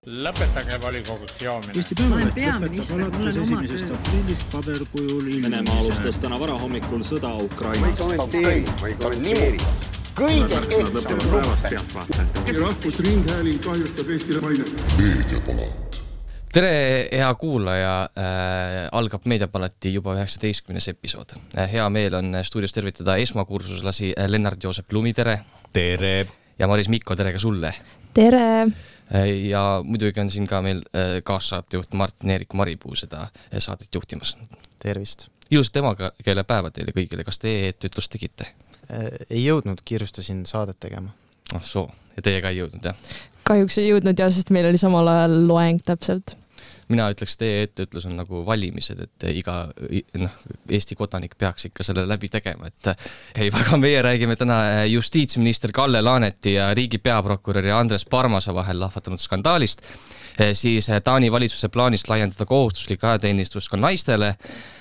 Lõpetage volikogus joomine. Eesti Päevaleht lõpetab alates 1. aprillist paberkujul Venemaa alustas täna varahommikul sõda Ukrainas. Kõige kehtsam luppe. Rahvusringhääling kahjustab Eestile maine. Meediapalat. Tere, hea kuulaja, algab Meediapalati juba 19. episood. Hea meel on stuudios tervitada esmakursuslasi Lennart Joosep Lumi, tere. Tere. Ja Maris Mikko, tere ka sulle. Tere. Ja muidugi on siin ka meil kaassaatejuht Martin-Erik Maripuu seda saadet juhtimas. Tervist. Ilusat emakeele päeva teile kõigile. Kas te ütlust tegite? Ei jõudnud, kiirustasin saadet tegema. Soo, ja teie ka ei jõudnud, jah? Kahjuks ei jõudnud ja sest meil oli samal ajal loeng täpselt. Mina ütleks, teie etteütlus on nagu valimised, et iga Eesti kodanik peaks ikka selle läbi tegema. Aga meie räägime täna justiitsminister Kalle Laaneti ja riigi peaprokuröri Andres Parmase vahel lahvatanud skandaalist, siis Taani valitsuse plaanist laiendada kohustuslik ajateenistus ka naistele,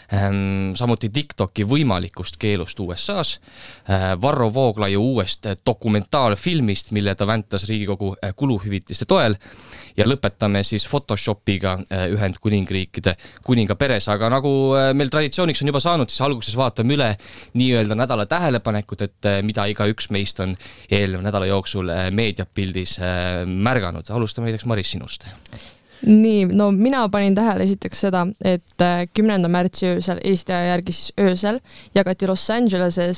samuti TikToki võimalikust keelust USAs, Varro Vooglaiu uuest dokumentaalfilmist, mille ta väntas Riigikogu kuluhüvitiste toel, ja lõpetame siis Photoshopiga Ühendkuningriikide kuninga peres. Aga nagu meil traditsiooniks on juba saanud, siis alguses vaatame üle nii-öelda nädala tähelepanekud, et mida iga üks meist on eelnev nädala jooksul meediapildis märganud. Alustame näiteks Maris sinust. Nii, no mina panin tähele esiteks seda, et 10. märtsi öösel, Eesti aja järgi siis öösel, jagati Los Angeleses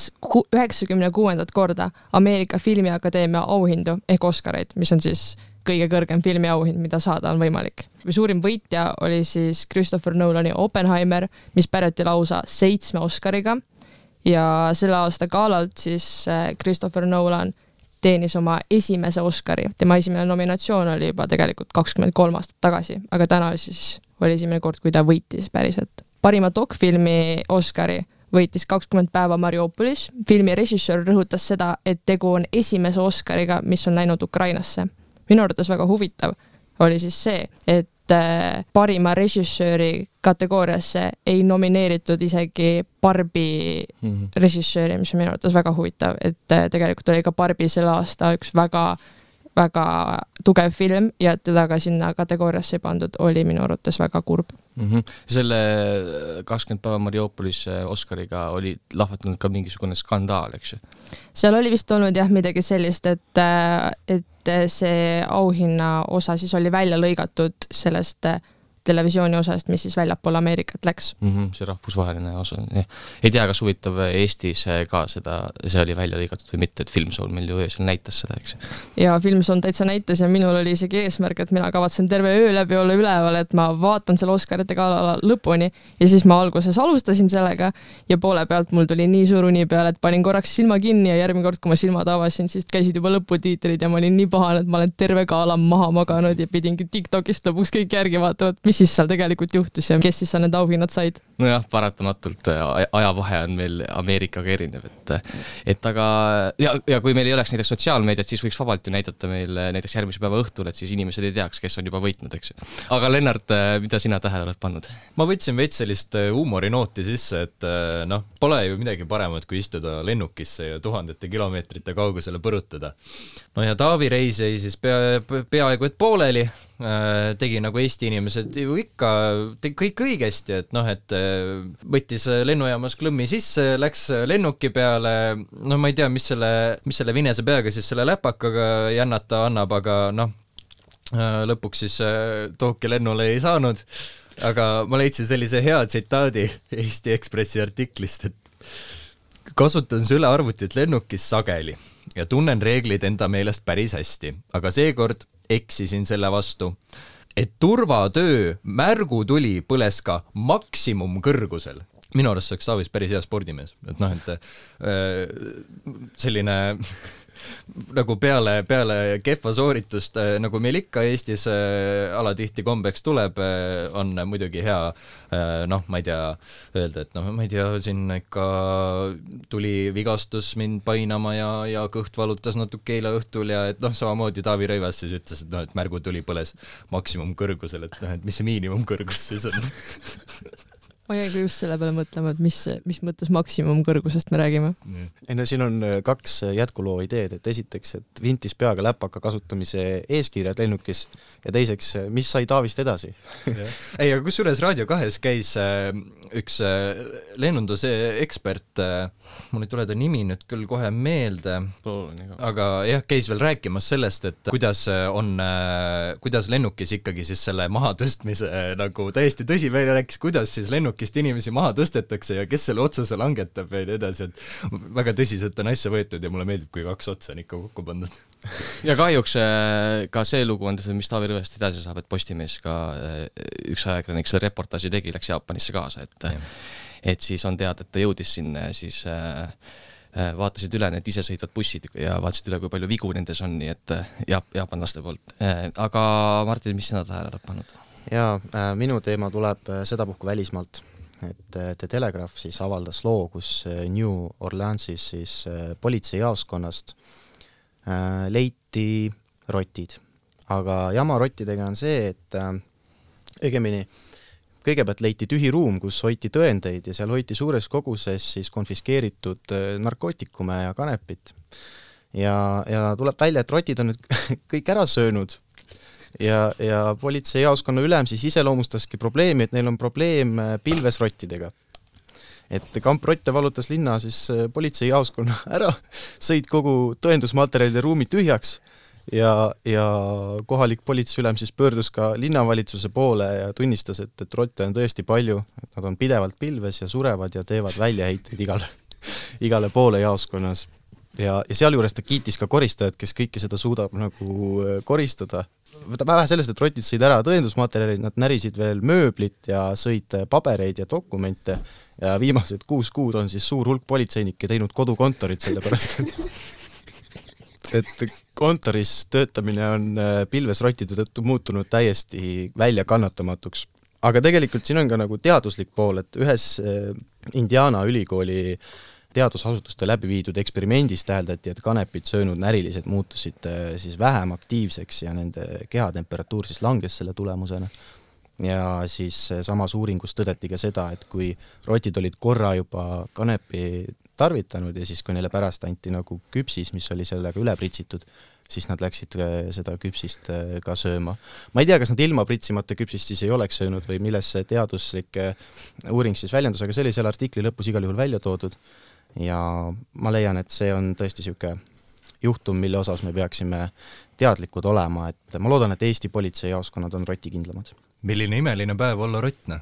96. korda Ameerika Filmiakadeemia auhindu ehk Oscareid, mis on siis kõige kõrgem filmiauhind, mida saada on võimalik. Suurim võitja oli siis Christopher Nolani Oppenheimer, mis pärjati lausa 7 Oscariga ja selle aasta galalt siis Christopher Nolan teenis oma esimese Oscari. Tema esimene nominatsioon oli juba tegelikult 23 aastat tagasi, aga täna siis oli esimene kord, kui ta võitis päriselt. Parima dokfilmi Oscari võitis 20 päeva Mariupolis. Filmi režissöör rõhutas seda, et tegu on esimese Oscariga, mis on läinud Ukrainasse. Minu arvates väga huvitav oli siis see, et parima režissööri kategooriasse ei nomineeritud isegi Barbi režissööri, mis on minu arvates väga huvitav, et tegelikult oli ka Barbi selle aasta üks väga tugev film ja teda ka sinna kategooriasse ei pandud, oli minu arvates väga kurb. Selle 20 päeva Mariupolis Oscariga oli lahvatanud ka mingisugune skandaal, eks ju? Seal oli vist olnud jah midagi sellist, et see auhinna osa siis oli välja lõigatud sellest televisiooni osast, mis siis väljapoole Ameerikat läks. See rahvusvaheline osa. Ei tea, kas huvitav Eestis ka see oli välja lõigatud või mitte, et Filmsoul meil ju öösel näitas seda, eks? Ja Filmsoul täitsa näitas ja minul oli isegi eesmärk, et mina kavatsen terve öö läbi olla üleval, et ma vaatan selle Oscarite gala lõpuni ja siis ma alguses alustasin sellega ja poole pealt mul tuli nii suur uni peale, et panin korraks silma kinni ja järgmine kord, kui ma silmad avasin, siis käisid juba lõputiitrid ja ma olin nii pahane, et ma olen terve gala maha maganud ja pidingi TikTokist lõpuks kõik järgi vaatavad, mis siis seal tegelikult juhtus ja kes siis need auhinnad said? Nojah, paratamatult ajavahe on meil Ameerikaga erinev, aga ja kui meil ei oleks näiteks sotsiaalmeediat, siis võiks vabalt ju näidata meil näiteks järgmise päeva õhtul, et siis inimesed ei teaks, kes on juba võitnud, eks. Aga Lennart, mida sina tähele oled pannud? Ma võtsin veits sellist huumorinooti sisse, et pole ju midagi paremat, kui istuda lennukisse ja 1000 kilomeetrite kaugusele põrutada. No ja Taavi reis jäi siis peaaegu et pooleli, tegi nagu Eesti inimesed ju ikka kõik õigesti, et võttis lennujaamas klõmmi sisse, läks lennuki peale, ma ei tea, mis selle vinese peaga siis selle läpakaga jännata annab, aga lõpuks siis tooki lennule ei saanud, aga ma leidsin sellise hea tsitaadi Eesti Ekspressi artiklist, et kasutan sülearvutit lennukis sageli ja tunnen reeglid enda meelest päris hästi, aga seekord eksisin selle vastu, et turvatöö märgutuli põles ka maksimumkõrgusel. Minu arust oleks Taavis päris hea spordimees, selline nagu peale kehva sooritust, nagu meil ikka Eestis alatihti kombeks tuleb, on muidugi hea, ma ei tea, öelda, et ma ei tea, siin ikka tuli vigastus mind painama ja kõht valutas natuke eile õhtul ja et samamoodi Taavi Rõivas siis ütles, et märgu tuli põles maksimumkõrgusel, et mis see miinimumkõrgus siis on? ma jäin ka just selle peale mõtlema, et mis mõttes maksimumkõrgusest me räägime. Ei no siin on 2 jätkuloo ideed, et esiteks, et vintis peaga läpaka kasutamise eeskirjad lennukis ja teiseks, mis sai Taavist edasi? Ei, aga kusjuures Raadio 2 käis üks lennunduse ekspert, mul ei tule ta nimi nüüd küll kohe meelde, aga jah, käis veel rääkimas sellest, et kuidas lennukis ikkagi siis selle mahatõstmise nagu täiesti tõsi välja rääkis, kuidas siis lennukist inimesi maha tõstetakse ja kes selle otsuse langetab ja nii edasi, et väga tõsiselt on asja võetud ja mulle meeldib, kui 2 otsa on ikka kokku pandud. Ja kahjuks ka see lugu on, mis Taavi Rõivast edasi saab, et Postimees ka üks ajakirjanik selle reportaaži tegi, läks Jaapanisse kaasa, et siis on teada, et ta jõudis sinna ja siis vaatasid üle need isesõitvad bussid ja vaatasid üle, kui palju vigu nendes on, nii et jaapanlaste poolt. Aga Martin, mis sina tähele pannud? Jaa, minu teema tuleb sedapuhku välismaalt, et The Telegraph siis avaldas loo, kus New Orleansis siis politseijaoskonnast leiti rotid. Aga jama rottidega on see, et õigemini kõigepealt leiti tühi ruum, kus hoiti tõendeid ja seal hoiti suures koguses siis konfiskeeritud narkootikume ja kanepit. Ja tuleb välja, et rotid on nüüd kõik ära söönud ja politseijaoskonna ülem siis iseloomustaski probleemi, et neil on probleem pilvesrottidega. Et kamprotte valutas linna siis politseijaoskonna ära, sõid kogu tõendusmaterjalide ruumi tühjaks ja kohalik politseiülem siis pöördus ka linnavalitsuse poole ja tunnistas, et rotte on tõesti palju, et nad on pidevalt pilves ja surevad ja teevad väljaheiteid igale poole jaoskonnas. Ja seal juures ta kiitis ka koristajad, kes kõike seda suudab nagu koristada. Vähe sellest, et rotid sõid ära tõendusmaterjalid, nad närisid veel mööblit ja sõid pabereid ja dokumente ja viimased 6 kuud on siis suur hulk politseinikke teinud kodukontorit sellepärast, et kontoris töötamine on pilvesrottide tõttu muutunud täiesti väljakannatamatuks. Aga tegelikult siin on ka nagu teaduslik pool, et ühes Indiana ülikooli teadusasutuste läbi viidud eksperimendis täheldati, et kanepid söönud närilised muutusid siis vähem aktiivseks ja nende kehatemperatuur siis langes selle tulemusena. Ja siis samas uuringus tõdeti ka seda, et kui rotid olid korra juba kanepi tarvitanud ja siis kui neile pärast anti nagu küpsis, mis oli sellega üle pritsitud, siis nad läksid seda küpsist ka sööma. Ma ei tea, kas nad ilma pritsimata küpsist siis ei oleks söönud või milles see teaduslik uuring siis väljendus, aga see oli seal artikli lõpus igal juhul välja toodud. Ja ma leian, et see on tõesti siuke juhtum, mille osas me peaksime teadlikud olema, et ma loodan, et Eesti politseijaoskonnad on rotikindlamad. Milline imeline päev olla rotne?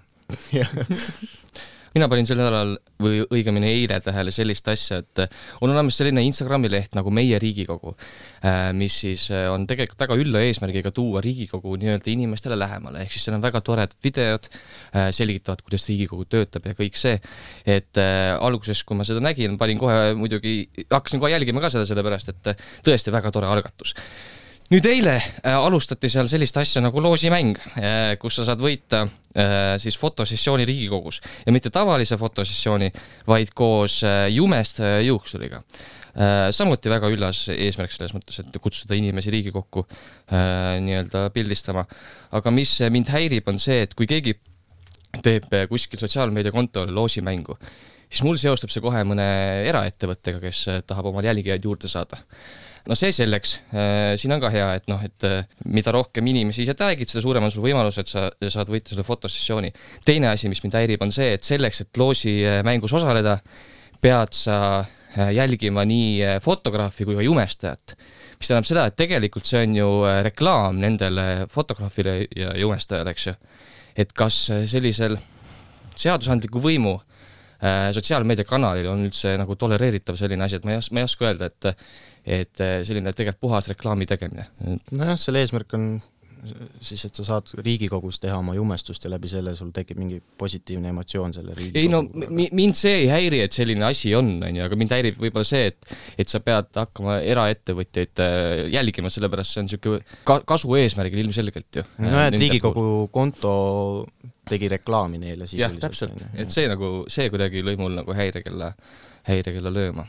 Mina panin sel nädalal või õigemini eile tähele sellist asja, et on olemas selline Instagrami leht nagu Meie Riigikogu, mis siis on tegelikult väga ülla eesmärgiga tuua Riigikogu nii-öelda inimestele lähemale, ehk siis seal on väga toredad videod, selgitavad, kuidas Riigikogu töötab ja kõik see, et alguses, kui ma seda nägin, hakkasin kohe jälgima ka seda sellepärast, et tõesti väga tore algatus. Nüüd eile alustati seal sellist asja nagu loosimäng, kus sa saad võita siis fotosessiooni Riigikogus ja mitte tavalise fotosessiooni, vaid koos Jumest juuksuriga. Samuti väga üllas eesmärk selles mõttes, et kutsuda inimesi Riigikokku nii-öelda pildistama. Aga mis mind häirib on see, et kui keegi teeb kuskil sotsiaalmeediakontole loosimängu, siis mul seostub see kohe mõne eraettevõttega, kes tahab omal jälgijaid juurde saada. No see selleks, siin on ka hea, et mida rohkem inimesi ise tagid, seda suurem on sul võimalus, et sa saad võita selle fotosessiooni. Teine asi, mis mind häirib, on see, et selleks, et loosi mängus osaleda, pead sa jälgima nii fotograafi kui ka jumestajat. Mis tähendab seda, et tegelikult see on ju reklaam nendele fotograafile ja jumestajale, eks ju. Et kas sellisel seadusandliku võimu sotsiaalmeediakanalil on üldse nagu tolereeritav selline asi, et ma ei oska öelda, et selline tegelikult puhas reklaami tegemine. Nojah, selle eesmärk on siis, et sa saad Riigikogus teha oma jumestust ja läbi selle sul tekib mingi positiivne emotsioon selle Riigikogu. Ei no, mind see ei häiri, et selline asi on, aga mind häirib võib-olla see, et sa pead hakkama eraettevõtjaid jälgima, sellepärast see on selline kasu eesmärgil ilmselgelt ju. No, et Riigikogu konto tegi reklaami neile sisuliselt. Jah, täpselt. Et see kuidagi lõi mul nagu häirekella lööma.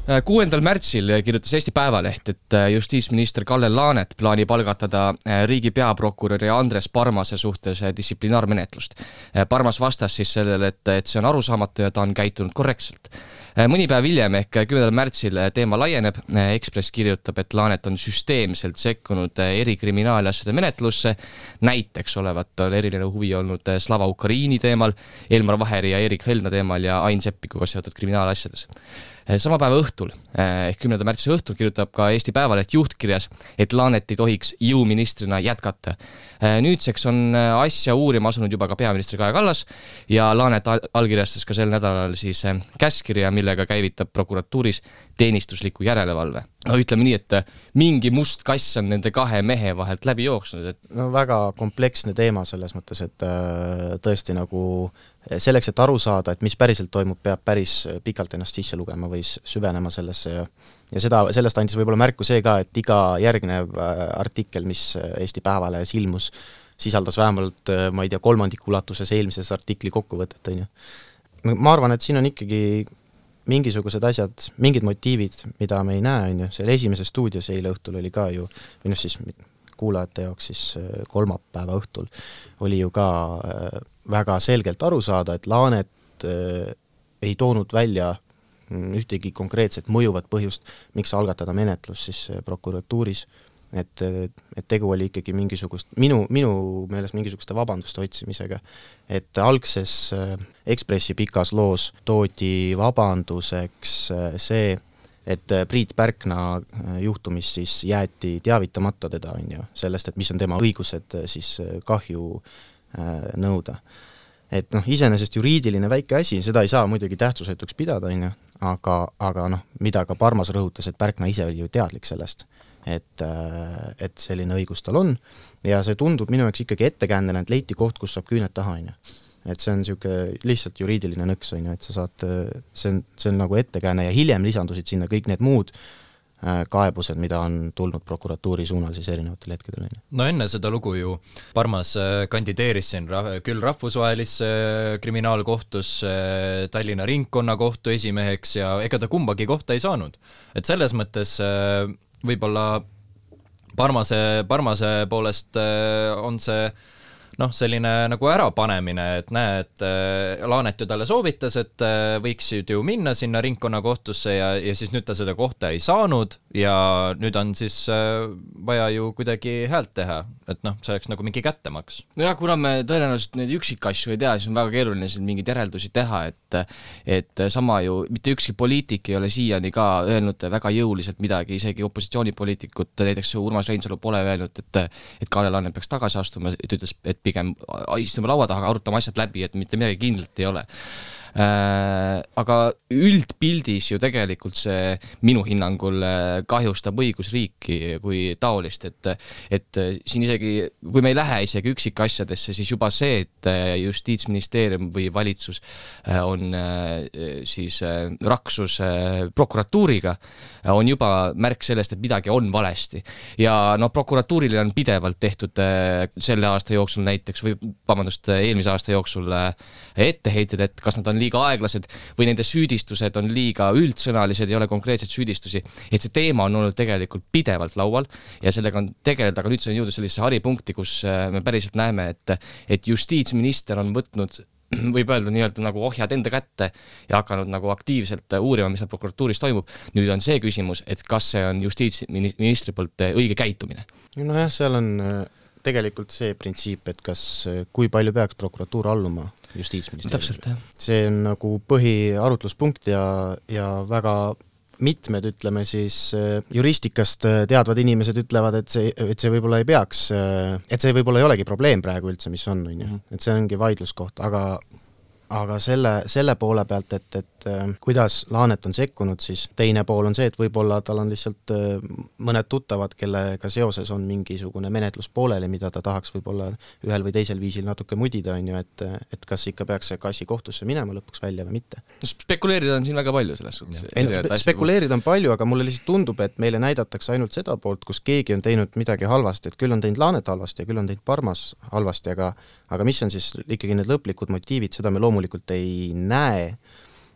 6. märtsil kirjutas Eesti Päevaleht, et justiitsminister Kalle Laanet plaanib algatada riigi peaprokuröri Andres Parmase suhtes distsiplinaarmenetlust. Parmas vastas siis sellele, et see on arusaamatu ja ta on käitunud korrektselt. Mõni päev hiljem ehk 10. märtsil teema laieneb. Ekspress kirjutab, et Laanet on süsteemselt sekkunud eri kriminaalasjade menetlusse. Näiteks olevat eriline huvi olnud Slava Ukraini teemal, Elmar Vaheri ja Erik Helna teemal ja Ain Seppikuga seotud kriminaalasjades. Sama päeva õhtul, ehk 10. märtsi õhtul kirjutab ka Eesti Päevaleht juhtkirjas, et Laanet ei tohiks jõuministrina jätkata. Nüüdseks on asja uurima asunud juba ka peaministri Kaja Kallas ja Laanet allkirjastas ka sel nädalal siis käskkirja, millega käivitab prokuratuuris teenistusliku järelevalve. No ütleme nii, et mingi must kass on nende kahe mehe vahelt läbi jooksnud. No väga kompleksne teema selles mõttes, et tõesti nagu selleks, et aru saada, et mis päriselt toimub, peab päris pikalt ennast sisse lugema või süvenema sellesse ja sellest andis võib-olla märku see ka, et iga järgnev artikkel, mis Eesti Päevalehes ilmus, sisaldas vähemalt, ma ei tea, kolmandiku ulatuses eelmises artikli kokkuvõtet, on ju. Ma arvan, et siin on ikkagi mingisugused asjad, mingid motiivid, mida me ei näe, on ju. Selle esimeses stuudios eile õhtul oli ka ju, või siis kuulajate jaoks siis kolmapäeva õhtul oli ju ka väga selgelt aru saada, et Laanet ei toonud välja ühtegi konkreetset mõjuvat põhjust, miks algatada menetlus siis prokuratuuris, et tegu oli ikkagi minu meelest mingisuguste vabanduste otsimisega, et algses Ekspressi pikas loos toodi vabanduseks see, et Priit Pärkna juhtumis siis jäeti teavitamata teda, on ju, sellest, et mis on tema õigused siis kahju nõuda. Et iseenesest juriidiline väike asi, seda ei saa muidugi tähtsusetuks pidada, on ju, aga mida ka Parmas rõhutas, et Pärkna ise oli ju teadlik sellest, et selline õigus tal on ja see tundub minu jaoks ikkagi ettekäändena, et leiti koht, kus saab küüned taha, on ju. Et see on lihtsalt juriidiline nõks, on ju, et sa saad, see on nagu ettekääne ja hiljem lisandusid sinna kõik need muud kaebused, mida on tulnud prokuratuuri suunal siis erinevatel hetkedel. No enne seda lugu ju Parmas kandideeris siin küll rahvusvahelisse kriminaalkohtusse, Tallinna ringkonnakohtu esimeheks ja ega ta kumbagi kohta ei saanud. Et selles mõttes võib-olla Parmase poolest on see selline nagu ärapanemine, et näe, et Laanet ju talle soovitas, et võiksid ju minna sinna ringkonnakohtusse ja siis nüüd ta seda kohta ei saanud ja nüüd on siis vaja ju kuidagi häält teha, et see oleks nagu mingi kättemaks. No ja kuna me tõenäoliselt neid üksikasju ei tea, siis on väga keeruline siin mingeid järeldusi teha, et sama ju mitte ükski poliitik ei ole siiani ka öelnud väga jõuliselt midagi, isegi opositsioonipoliitikut, näiteks Urmas Reinsalu pole öelnud, et Kalle Laanet peaks tagasi astuma, et ütles, et pigem istume laua taha, arutame asjad läbi, et mitte midagi kindlalt ei ole. Aga üldpildis ju tegelikult see minu hinnangul kahjustab õigusriiki kui taolist, et siin isegi, kui me ei lähe isegi üksikasjadesse, siis juba see, et justiitsministeerium või valitsus on siis raksus prokuratuuriga, on juba märk sellest, et midagi on valesti. Ja prokuratuurile on pidevalt tehtud selle aasta jooksul näiteks, või eelmise aasta jooksul etteheited, et kas nad on liiga aeglased või nende süüdistused on liiga üldsõnalised, ei ole konkreetseid süüdistusi, et see teema on olnud tegelikult pidevalt laual ja sellega on tegeleda, aga nüüd see on jõudnud sellisesse haripunkti, kus me päriselt näeme, et justiitsminister on võtnud, võib öelda nii-öelda nagu ohjad enda kätte ja hakanud nagu aktiivselt uurima, mis prokuratuuris toimub. Nüüd on see küsimus, et kas see on justiitsministri poolt õige käitumine. Nojah, seal on tegelikult see printsiip, et kui palju peaks prokuratuur alluma justiitsministeeriumile. Täpselt, jah. See on nagu põhiarutluspunkt ja väga mitmed, ütleme siis, juristikast teadvad inimesed ütlevad, et see võib-olla ei peaks, et see võib-olla ei olegi probleem praegu üldse, mis on, et see ongi vaidluskoht, aga selle poole pealt, et kuidas Laanet on sekkunud, siis teine pool on see, et võib-olla tal on lihtsalt mõned tuttavad, kellega seoses on mingisugune menetlus pooleli, mida ta tahaks võib-olla ühel või teisel viisil natuke mudida, on ju, et kas ikka peaks see kassi kohtusse minema lõpuks välja või mitte. Spekuleerida on siin väga palju selles suhtes. Spekuleerida on palju, aga mulle lihtsalt tundub, et meile näidatakse ainult seda poolt, kus keegi on teinud midagi halvasti, et küll on teinud Laanet halvasti ja küll on teinud Parmas halvasti, aga mis on siis ikkagi need lõplikud motiivid, seda me loomulikult ei näe.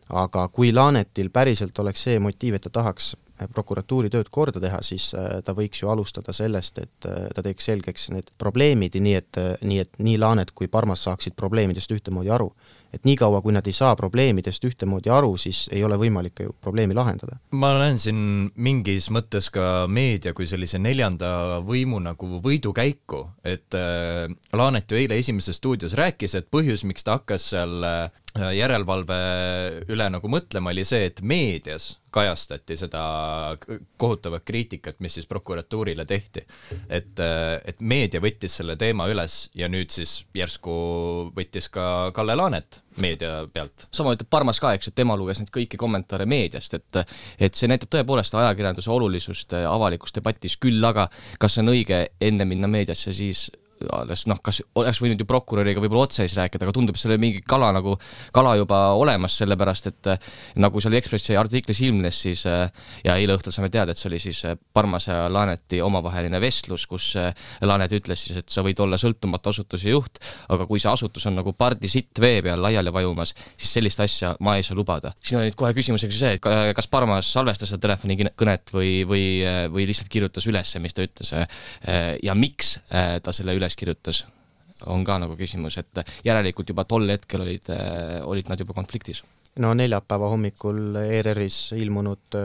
aga kui Laanetil päriselt oleks see motiiv, et ta tahaks prokuratuuri tööd korda teha, siis ta võiks ju alustada sellest, et ta teeks selgeks need probleemid nii, et nii Laanet kui Parmas saaksid probleemidest ühtemoodi aru. Et nii kaua, kui nad ei saa probleemidest ühtemoodi aru, siis ei ole võimalik ju probleemi lahendada. Ma näen siin mingis mõttes ka meedia kui sellise 4. võimu nagu võidukäiku, et Laanet ju eile Esimeses stuudios rääkis, et põhjus, miks ta hakkas seal järelevalve üle nagu mõtlema, oli see, et meedias kajastati seda kohutavat kriitikat, mis siis prokuratuurile tehti. Et meedia võttis selle teema üles ja nüüd siis järsku võttis ka Kalle Laanet meedia pealt. Sama ütleb Parmas ka, eks, et tema luges neid kõiki kommentaare meediast, et see näitab tõepoolest ajakirjanduse olulisust avalikus debatis, küll aga kas on õige enne minna meediasse, siis kas oleks võinud ju prokuröriga võib-olla otse siis rääkida, aga tundub, et selle mingi kala juba olemas, sellepärast et nagu seal Ekspressi artiklis ilmnes, siis ja eile õhtul saame teada, et see oli siis Parmas ja Laaneti omavaheline vestlus, kus Laanet ütles siis, et sa võid olla sõltumatu asutuse juht, aga kui see asutus on nagu pardi sitt vee peal laiali vajumas, siis sellist asja ma ei saa lubada. Siin on nüüd kohe küsimuseks see, et kas Parmas salvestas seda telefonikõnet või lihtsalt kirjutas üles, mis ta ütles ja miks ta selle üles kirjutas, on ka nagu küsimus, et järelikult juba tol hetkel olid nad juba konfliktis. No neljapäeva hommikul ERR-is ilmunud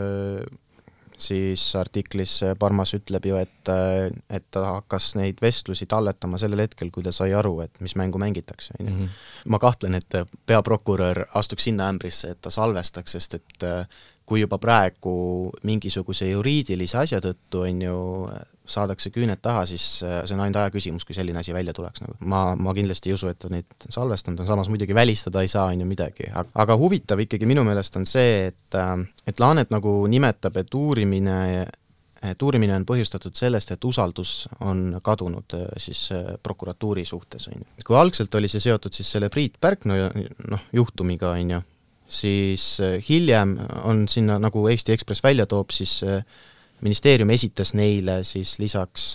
siis artiklis Parmas ütleb ju, et ta hakkas neid vestlusi talletama sellel hetkel, kui ta sai aru, et mis mängu mängitakse. Ma kahtlen, et peaprokurör astuks sinna ämbrisse, et ta salvestaks, sest et kui juba praegu mingisuguse juriidilise asja tõttu on ju saadakse küüned taha, siis see on ainult aja küsimus, kui selline asi välja tuleks. Ma kindlasti ei usu, et ta neid salvestanud on, samas muidugi välistada ei saa on ju midagi. Aga huvitav ikkagi minu meelest on see, et Laanet nagu nimetab, et uurimine on põhjustatud sellest, et usaldus on kadunud siis prokuratuuri suhtes. Kui algselt oli see seotud siis selle Priit Pärkno juhtumiga, on ju, siis hiljem on sinna, nagu Eesti Ekspress välja toob, siis ministeerium esitas neile siis lisaks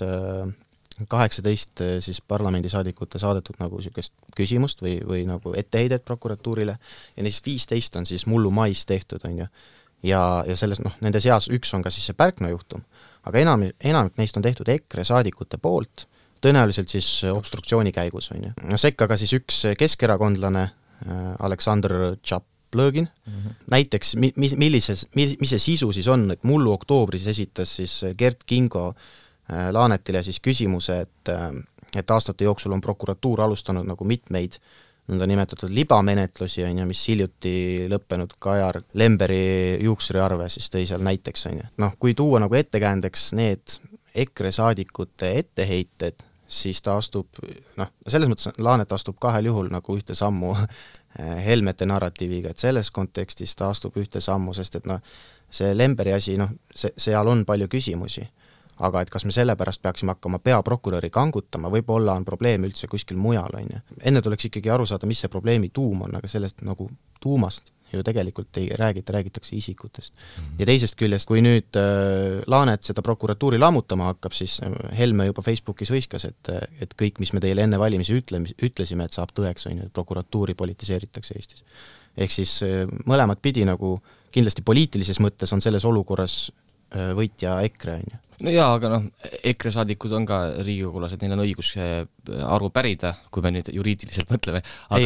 18 siis parlamendisaadikute saadetud nagu sükest küsimust või nagu etteheidet prokuratuurile ja neist 15 on siis mullu mais tehtud, on ju. Ja selles, nende seas üks on ka siis see Pärkno juhtum, aga enamik neist on tehtud EKRE saadikute poolt, tõenäoliselt siis obstruktsiooni käigus, on ju. Sekka ka siis üks keskerakondlane, Aleksandr Tšaplõgin. Näiteks, mis see sisu siis on, et mullu oktoobris esitas siis Gert Kingo Laanetile siis küsimuse, et aastate jooksul on prokuratuur alustanud nagu mitmeid nõnda nimetatud libamenetlusi, on ju, mis hiljuti lõppenud Kajar Lemberi juuksuriarve siis tõi seal näiteks, on ju. Kui tuua nagu ettekäändeks need EKRE saadikute etteheited, siis ta astub, selles mõttes Laanet astub kahel juhul nagu ühte sammu Helmete narratiiviga, et selles kontekstis ta astub ühte sammu, sest et see Lemberi asi, seal on palju küsimusi, aga et kas me sellepärast peaksime hakkama peaprokuröri kangutama, võib-olla on probleem üldse kuskil mujal, on ju. Enne tuleks ikkagi aru saada, mis see probleemi tuum on, aga sellest nagu tuumast ju tegelikult ei räägitakse isikutest. Ja teisest küljest, kui nüüd Laanet seda prokuratuuri lammutama hakkab, siis Helme juba Facebookis võiskas, et kõik, mis me teile enne valimisi ütlesime, et saab tõeks, on ju, et prokuratuuri politiseeritakse Eestis. Ehk siis mõlemad pidi nagu kindlasti poliitilises mõttes on selles olukorras võitja EKRE, on ju. No jaa, aga EKRE saadikud on ka riigikogulased, neil on õigus aru pärida, kui me nüüd juriidiliselt mõtleme.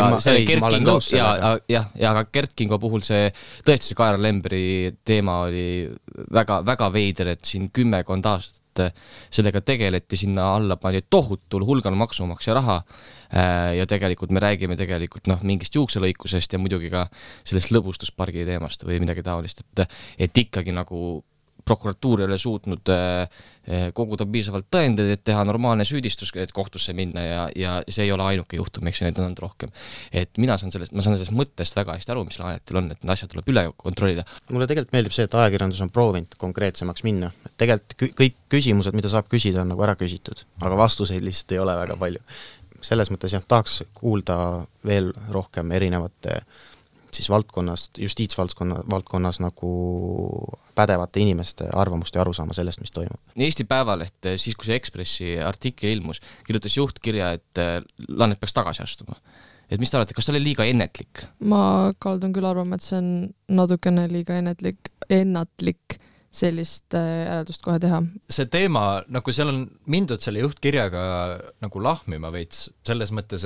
Aga Gert Kingo puhul tõesti see Kajar Lemberi teema oli väga, väga veider, et siin 10 aastat sellega tegeleti, sinna alla pani tohutul hulgal maksumaksja raha ja tegelikult me räägime mingist juukselõikusest ja muidugi ka sellest lõbustuspargi teemast või midagi taolist, et ikkagi nagu prokuratuur ei ole suutnud koguda piisavalt tõendeid, et teha normaalne süüdistus, et kohtusse minna ja see ei ole ainuke juhtum, eks neid on rohkem. Et ma saan sellest mõttest väga hästi aru, mis Laanetil on, et asjad tuleb üle kontrollida. Mulle tegelikult meeldib see, et ajakirjandus on proovinud konkreetsemaks minna. Tegelikult kõik küsimused, mida saab küsida, on nagu ära küsitud, aga vastuseid lihtsalt ei ole väga palju. Selles mõttes tahaks kuulda veel rohkem erinevate siis valdkonnast, justiitsvaldkonnas nagu pädevate inimeste arvamust ja arusaama sellest, mis toimub. Eesti Päevaleht, siis kui see Ekspressi artikkel ilmus, kirjutas juhtkirja, et Laanet peaks tagasi astuma. et mis te arvate, kas ta oli liiga ennetlik? Ma kaldun küll arvama, et see on natukene liiga ennatlik sellist järeldust kohe teha. See teema, nagu seal on mindud selle juhtkirjaga nagu lahmima veits, selles mõttes,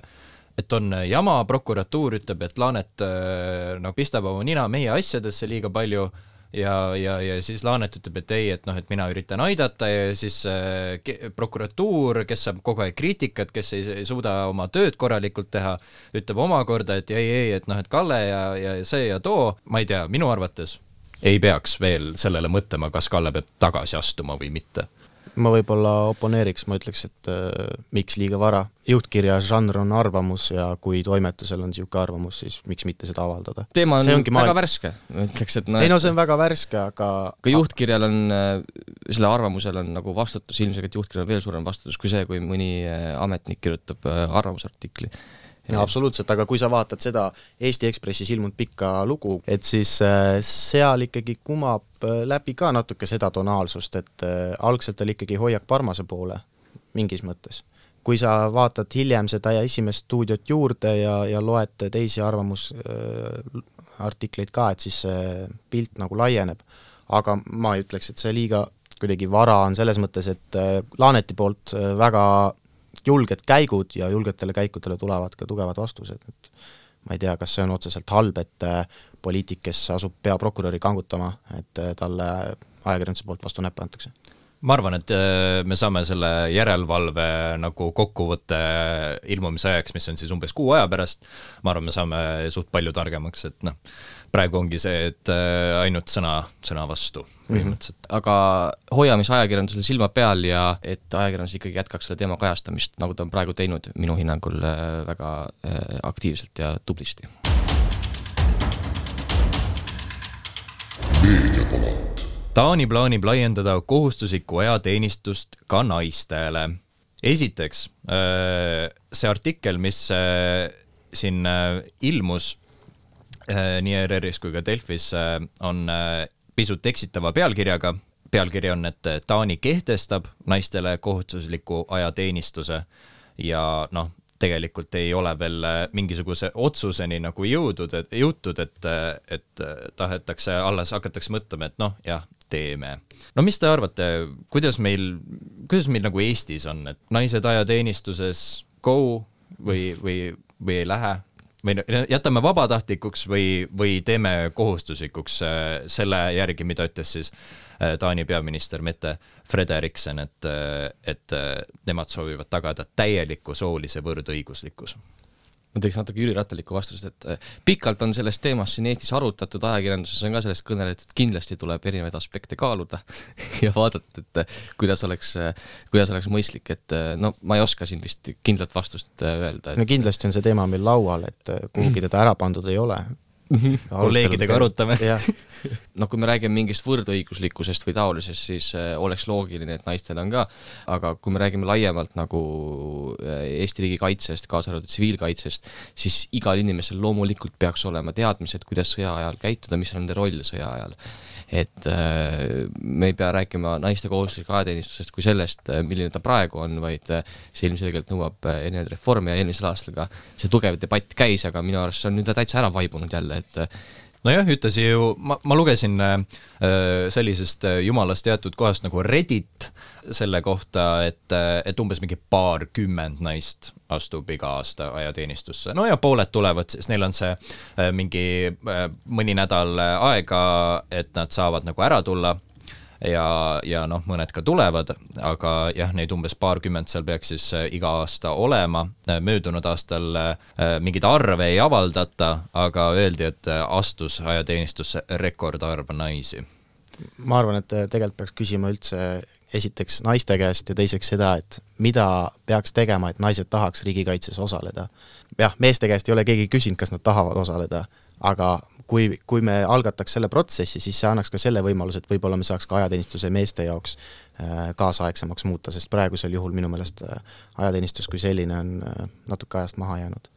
et on jama, prokuratuur ütleb, et Laanet nagu pistab oma nina meie asjadesse liiga palju ja siis Laanet ütleb, et ei, et et mina üritan aidata ja siis prokuratuur, kes saab kogu aeg kriitikat, kes ei suuda oma tööd korralikult teha, ütleb omakorda, et ei, et Kalle ja see ja too, ma ei tea, minu arvates ei peaks veel sellele mõtlema, kas Kalle peab tagasi astuma või mitte. Ma võib-olla oponeeriks, ma ütleks, et miks liiga vara. Juhtkirja žanr on arvamus ja kui toimetusel on siuke arvamus, siis miks mitte seda avaldada. Teema on väga värske. Ma ütleks, et ei, see on väga värske, aga juhtkirjal on, selle arvamusel on nagu vastutus, ilmselt juhtkirjal on veel suurem vastutus kui see, kui mõni ametnik kirjutab arvamusartikli. Ja, absoluutselt, aga kui sa vaatad seda Eesti Ekspressis ilmunud pikka lugu, et siis seal ikkagi kumab läbi ka natuke seda tonaalsust, et algselt oli ikkagi hoiak Parmase poole mingis mõttes. Kui sa vaatad hiljem seda esimest stuudiot juurde ja loed teisi arvamusartikleid ka, et siis see pilt nagu laieneb. Aga ma ütleks, et see liiga kuidagi vara on selles mõttes, et Laaneti poolt väga julged käigud ja julgetele käikudele tulevad ka tugevad vastused. Et ma ei tea, kas see on otseselt halb, et poliitik, kes asub peaprokuröri kangutama, et talle ajakirjanduse poolt vastu näppe antakse. Ma arvan, et me saame selle järelevalve nagu kokkuvõtte ilmumise ajaks, mis on siis umbes 6 aja pärast. Ma arvan, me saame suht palju targemaks, et praegu ongi see, et ainult sõna vastu. Aga hoiamis ajakirjandusel silma peal ja et ajakirjandus ikkagi jätkaks selle teema kajastamist, nagu ta on praegu teinud minu hinnangul väga aktiivselt ja tublisti. Taani plaanib laiendada kohustuslikku ajateenistust ka naistele. Esiteks, see artikkel, mis siin ilmus nii ERR-is kui ka Delfis, on pisut eksitava pealkirjaga. Pealkiri on, et Taani kehtestab naistele kohustusliku ajateenistuse ja tegelikult ei ole veel mingisuguse otsuseni nagu jõutud, et tahetakse alles hakatakse mõtlema, et jah, teeme. Mis te arvate, kuidas meil nagu Eestis on, et naised ajateenistuses go või ei lähe? Või jätame vabatahtlikuks või teeme kohustuslikuks selle järgi, mida ütles siis Taani peaminister Mette Frederiksen, et nemad soovivad tagada täieliku soolise võrdõiguslikkus. Ma teeks natuke Jüri Rattaliku vastust, et pikalt on sellest teemast siin Eestis arutatud, ajakirjanduses on ka sellest kõneletud, et kindlasti tuleb erinevaid aspekte kaaluda ja vaadata, et kuidas oleks mõistlik, et ma ei oska siin vist kindlat vastust öelda. No kindlasti on see teema meil laual, et kuhugi teda ära pandud ei ole. Kolleegidega arutame. Kui me räägime mingist võrdõiguslikkusest või taolisest, siis oleks loogiline, et naistel on ka, aga kui me räägime laiemalt nagu Eesti riigi kaitsest, kaasa arvatud tsiviilkaitsest, siis igal inimesel loomulikult peaks olema teadmised, kuidas sõja ajal käituda, mis on nende roll sõja ajal. Et me ei pea rääkima naiste kohustuslikku ajateenistusest kui sellest, milline ta praegu on, vaid see ilmselgelt nõuab erinevaid reforme ja eelmisel aastal ka see tugev debatt käis, aga minu arust on nüüd täitsa ära vaibunud jälle, et ütlesi ju, ma lugesin sellisest jumalast teatud kohast nagu Reddit selle kohta, et umbes mingi 20 naist astub iga aasta ajateenistusse. Ja pooled tulevad, siis neil on see mingi mõni nädal aega, et nad saavad nagu ära tulla ja mõned ka tulevad, aga neid umbes 20 seal peaks siis iga aasta olema. Möödunud aastal mingid arve ei avaldata, aga öeldi, et astus ajateenistusse rekordarv naisi. Ma arvan, et tegelikult peaks küsima üldse esiteks naiste käest ja teiseks seda, et mida peaks tegema, et naised tahaks riigikaitses osaleda. Meeste käest ei ole keegi küsinud, kas nad tahavad osaleda, aga kui me algataks selle protsessi, siis see annaks ka selle võimaluse, et võib-olla me saaks ka ajateenistuse meeste jaoks kaasaegsemaks muuta, sest praegusel juhul minu meelest ajateenistus kui selline on natuke ajast maha jäänud.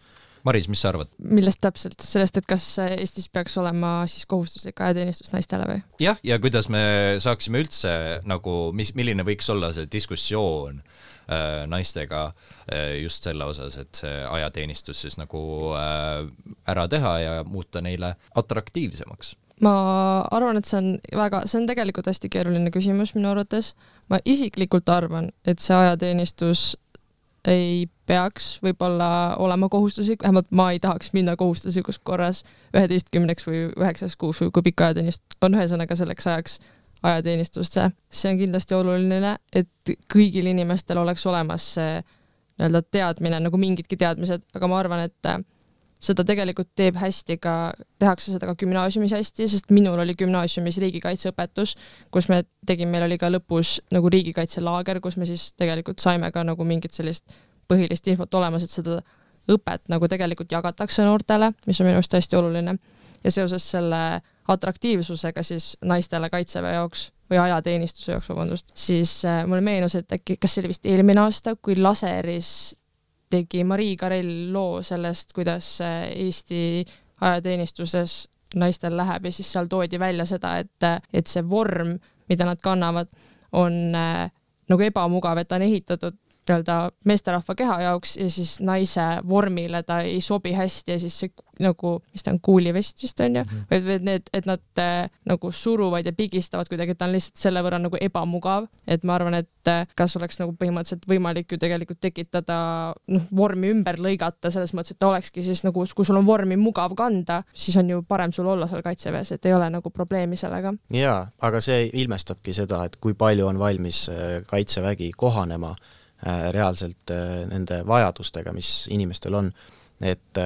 Maris, mis sa arvad? Millest täpselt? Sellest, et kas Eestis peaks olema siis kohustuslik ajateenistus naistele või? Jah, ja kuidas me saaksime üldse nagu, milline võiks olla see diskussioon naistega just selle osas, et see ajateenistus siis nagu ära teha ja muuta neile atraktiivsemaks? Ma arvan, et see on tegelikult hästi keeruline küsimus minu arvates. Ma isiklikult arvan, et see ajateenistus ei peaks võib-olla olema kohustuslik, vähemalt ma ei tahaks minna kohustuslikus korras 11 või 9 kuus või kui pikka ajateenist on ühesõnaga selleks ajaks ajateenistusse. See on kindlasti oluline, et kõigil inimestel oleks olemas see teadmine, nagu mingidki teadmised, aga ma arvan, et seda tegelikult tehakse seda ka gümnaasiumis hästi, sest minul oli gümnaasiumis riigikaitseõpetus, kus meil oli ka lõpus nagu riigikaitselaager, kus me siis tegelikult saime ka nagu mingit sellist põhilist infot olemas, et seda õpet nagu tegelikult jagatakse noortele, mis on minu arust hästi oluline. Ja seoses selle atraktiivsusega siis naistele kaitseväe jaoks või ajateenistuse jaoks, siis mulle meenus, et äkki, kas see oli vist eelmine aasta, kui Laseris tegi Marii Karell loo sellest, kuidas Eesti ajateenistuses naistel läheb ja siis seal toodi välja seda, et see vorm, mida nad kannavad, on nagu ebamugav, et ta on ehitatud meesterahva keha jaoks ja siis naise vormile ta ei sobi hästi ja siis see nagu, mis ta on, kuulivest vist on ju, et nad nagu suruvad ja pigistavad kuidagi, et ta on lihtsalt selle võrra nagu ebamugav, et ma arvan, et kas oleks nagu põhimõtteliselt võimalik ju tegelikult tekitada vormi ümber lõigata selles mõttes, et ta olekski siis nagu, kui sul on vormi mugav kanda, siis on ju parem sul olla seal kaitseväes, et ei ole nagu probleemi sellega. Jaa, aga see ilmestabki seda, et kui palju on valmis kaitsevägi kohanema reaalselt nende vajadustega, mis inimestel on, et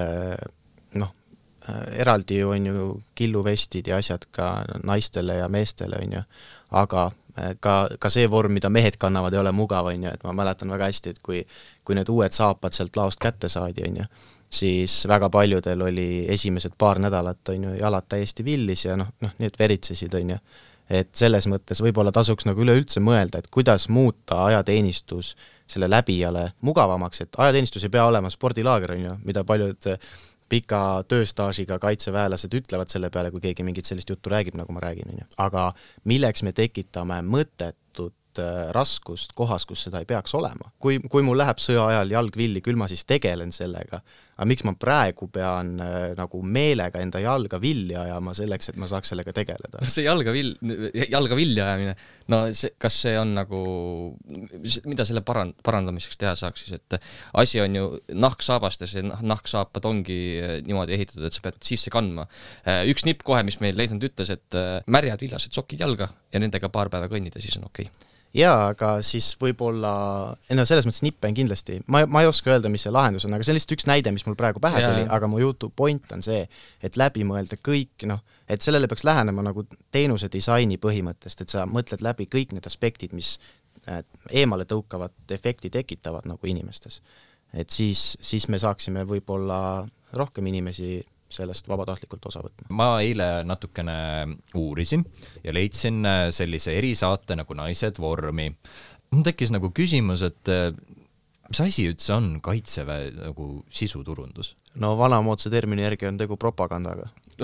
eraldi on ju killuvestid ja asjad ka naistele ja meestele on ju, aga ka see vorm, mida mehed kannavad, ei ole mugav on ju, et ma mäletan väga hästi, et kui need uued saapad sealt laost kätte saadi on ju, siis väga paljudel oli esimesed paar nädalat on ju jalad täiesti villis ja need veritsesid on ju, et selles mõttes võib-olla tasuks nagu üleüldse mõelda, et kuidas muuta ajateenistus selle läbijale mugavamaks, et ajateenistus ei pea olema spordilaager, on ju, mida paljud pika tööstaažiga kaitseväelased ütlevad selle peale, kui keegi mingit sellist juttu räägib, nagu ma räägin, on ju. Aga milleks me tekitame mõttetut raskust kohas, kus seda ei peaks olema? Kui mul läheb sõja ajal jalg villi, küll ma siis tegelen sellega, aga miks ma praegu pean nagu meelega enda jalga villi ajama selleks, et ma saaks sellega tegeleda? See jalga villi ajamine, kas see on nagu, mida selle parandamiseks teha saaks siis, et asi on ju nahksaabastes ja nahksaapad ongi niimoodi ehitatud, et sa pead sisse kandma. Üks nipp kohe, mis meil leidnud ütles, et märjad villased sokid jalga ja nendega paar päeva kõnnida, siis on okei. Jaa, aga siis võib-olla, selles mõttes nippe on kindlasti, ma ei oska öelda, mis see lahendus on, aga see on lihtsalt üks näide, mis mul praegu pähe tuli, aga mu jutu point on see, et läbi mõelda kõik, et sellele peaks lähenema nagu teenuse disaini põhimõttest, et sa mõtled läbi kõik need aspektid, mis eemale tõukavat efekti tekitavad nagu inimestes. Et siis me saaksime võib-olla rohkem inimesi sellest vabatahtlikult osa võtma. Ma eile natukene uurisin ja leidsin sellise erisaate nagu Naised vormi. Mul tekkis nagu küsimus, et mis asi üldse on kaitseväe nagu sisuturundus? No vanamoodse termini järgi on tegu propagandaga.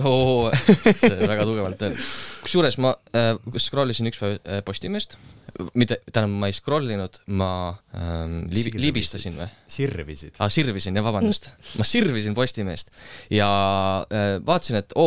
See väga tugevalt. Kusjuures ma scrollisin üks päev Postimeest, ma ei scrollinud, ma libistasin või? Sirvisid. Sirvisin, vabandust. Ma sirvisin Postimeest ja vaatasin, et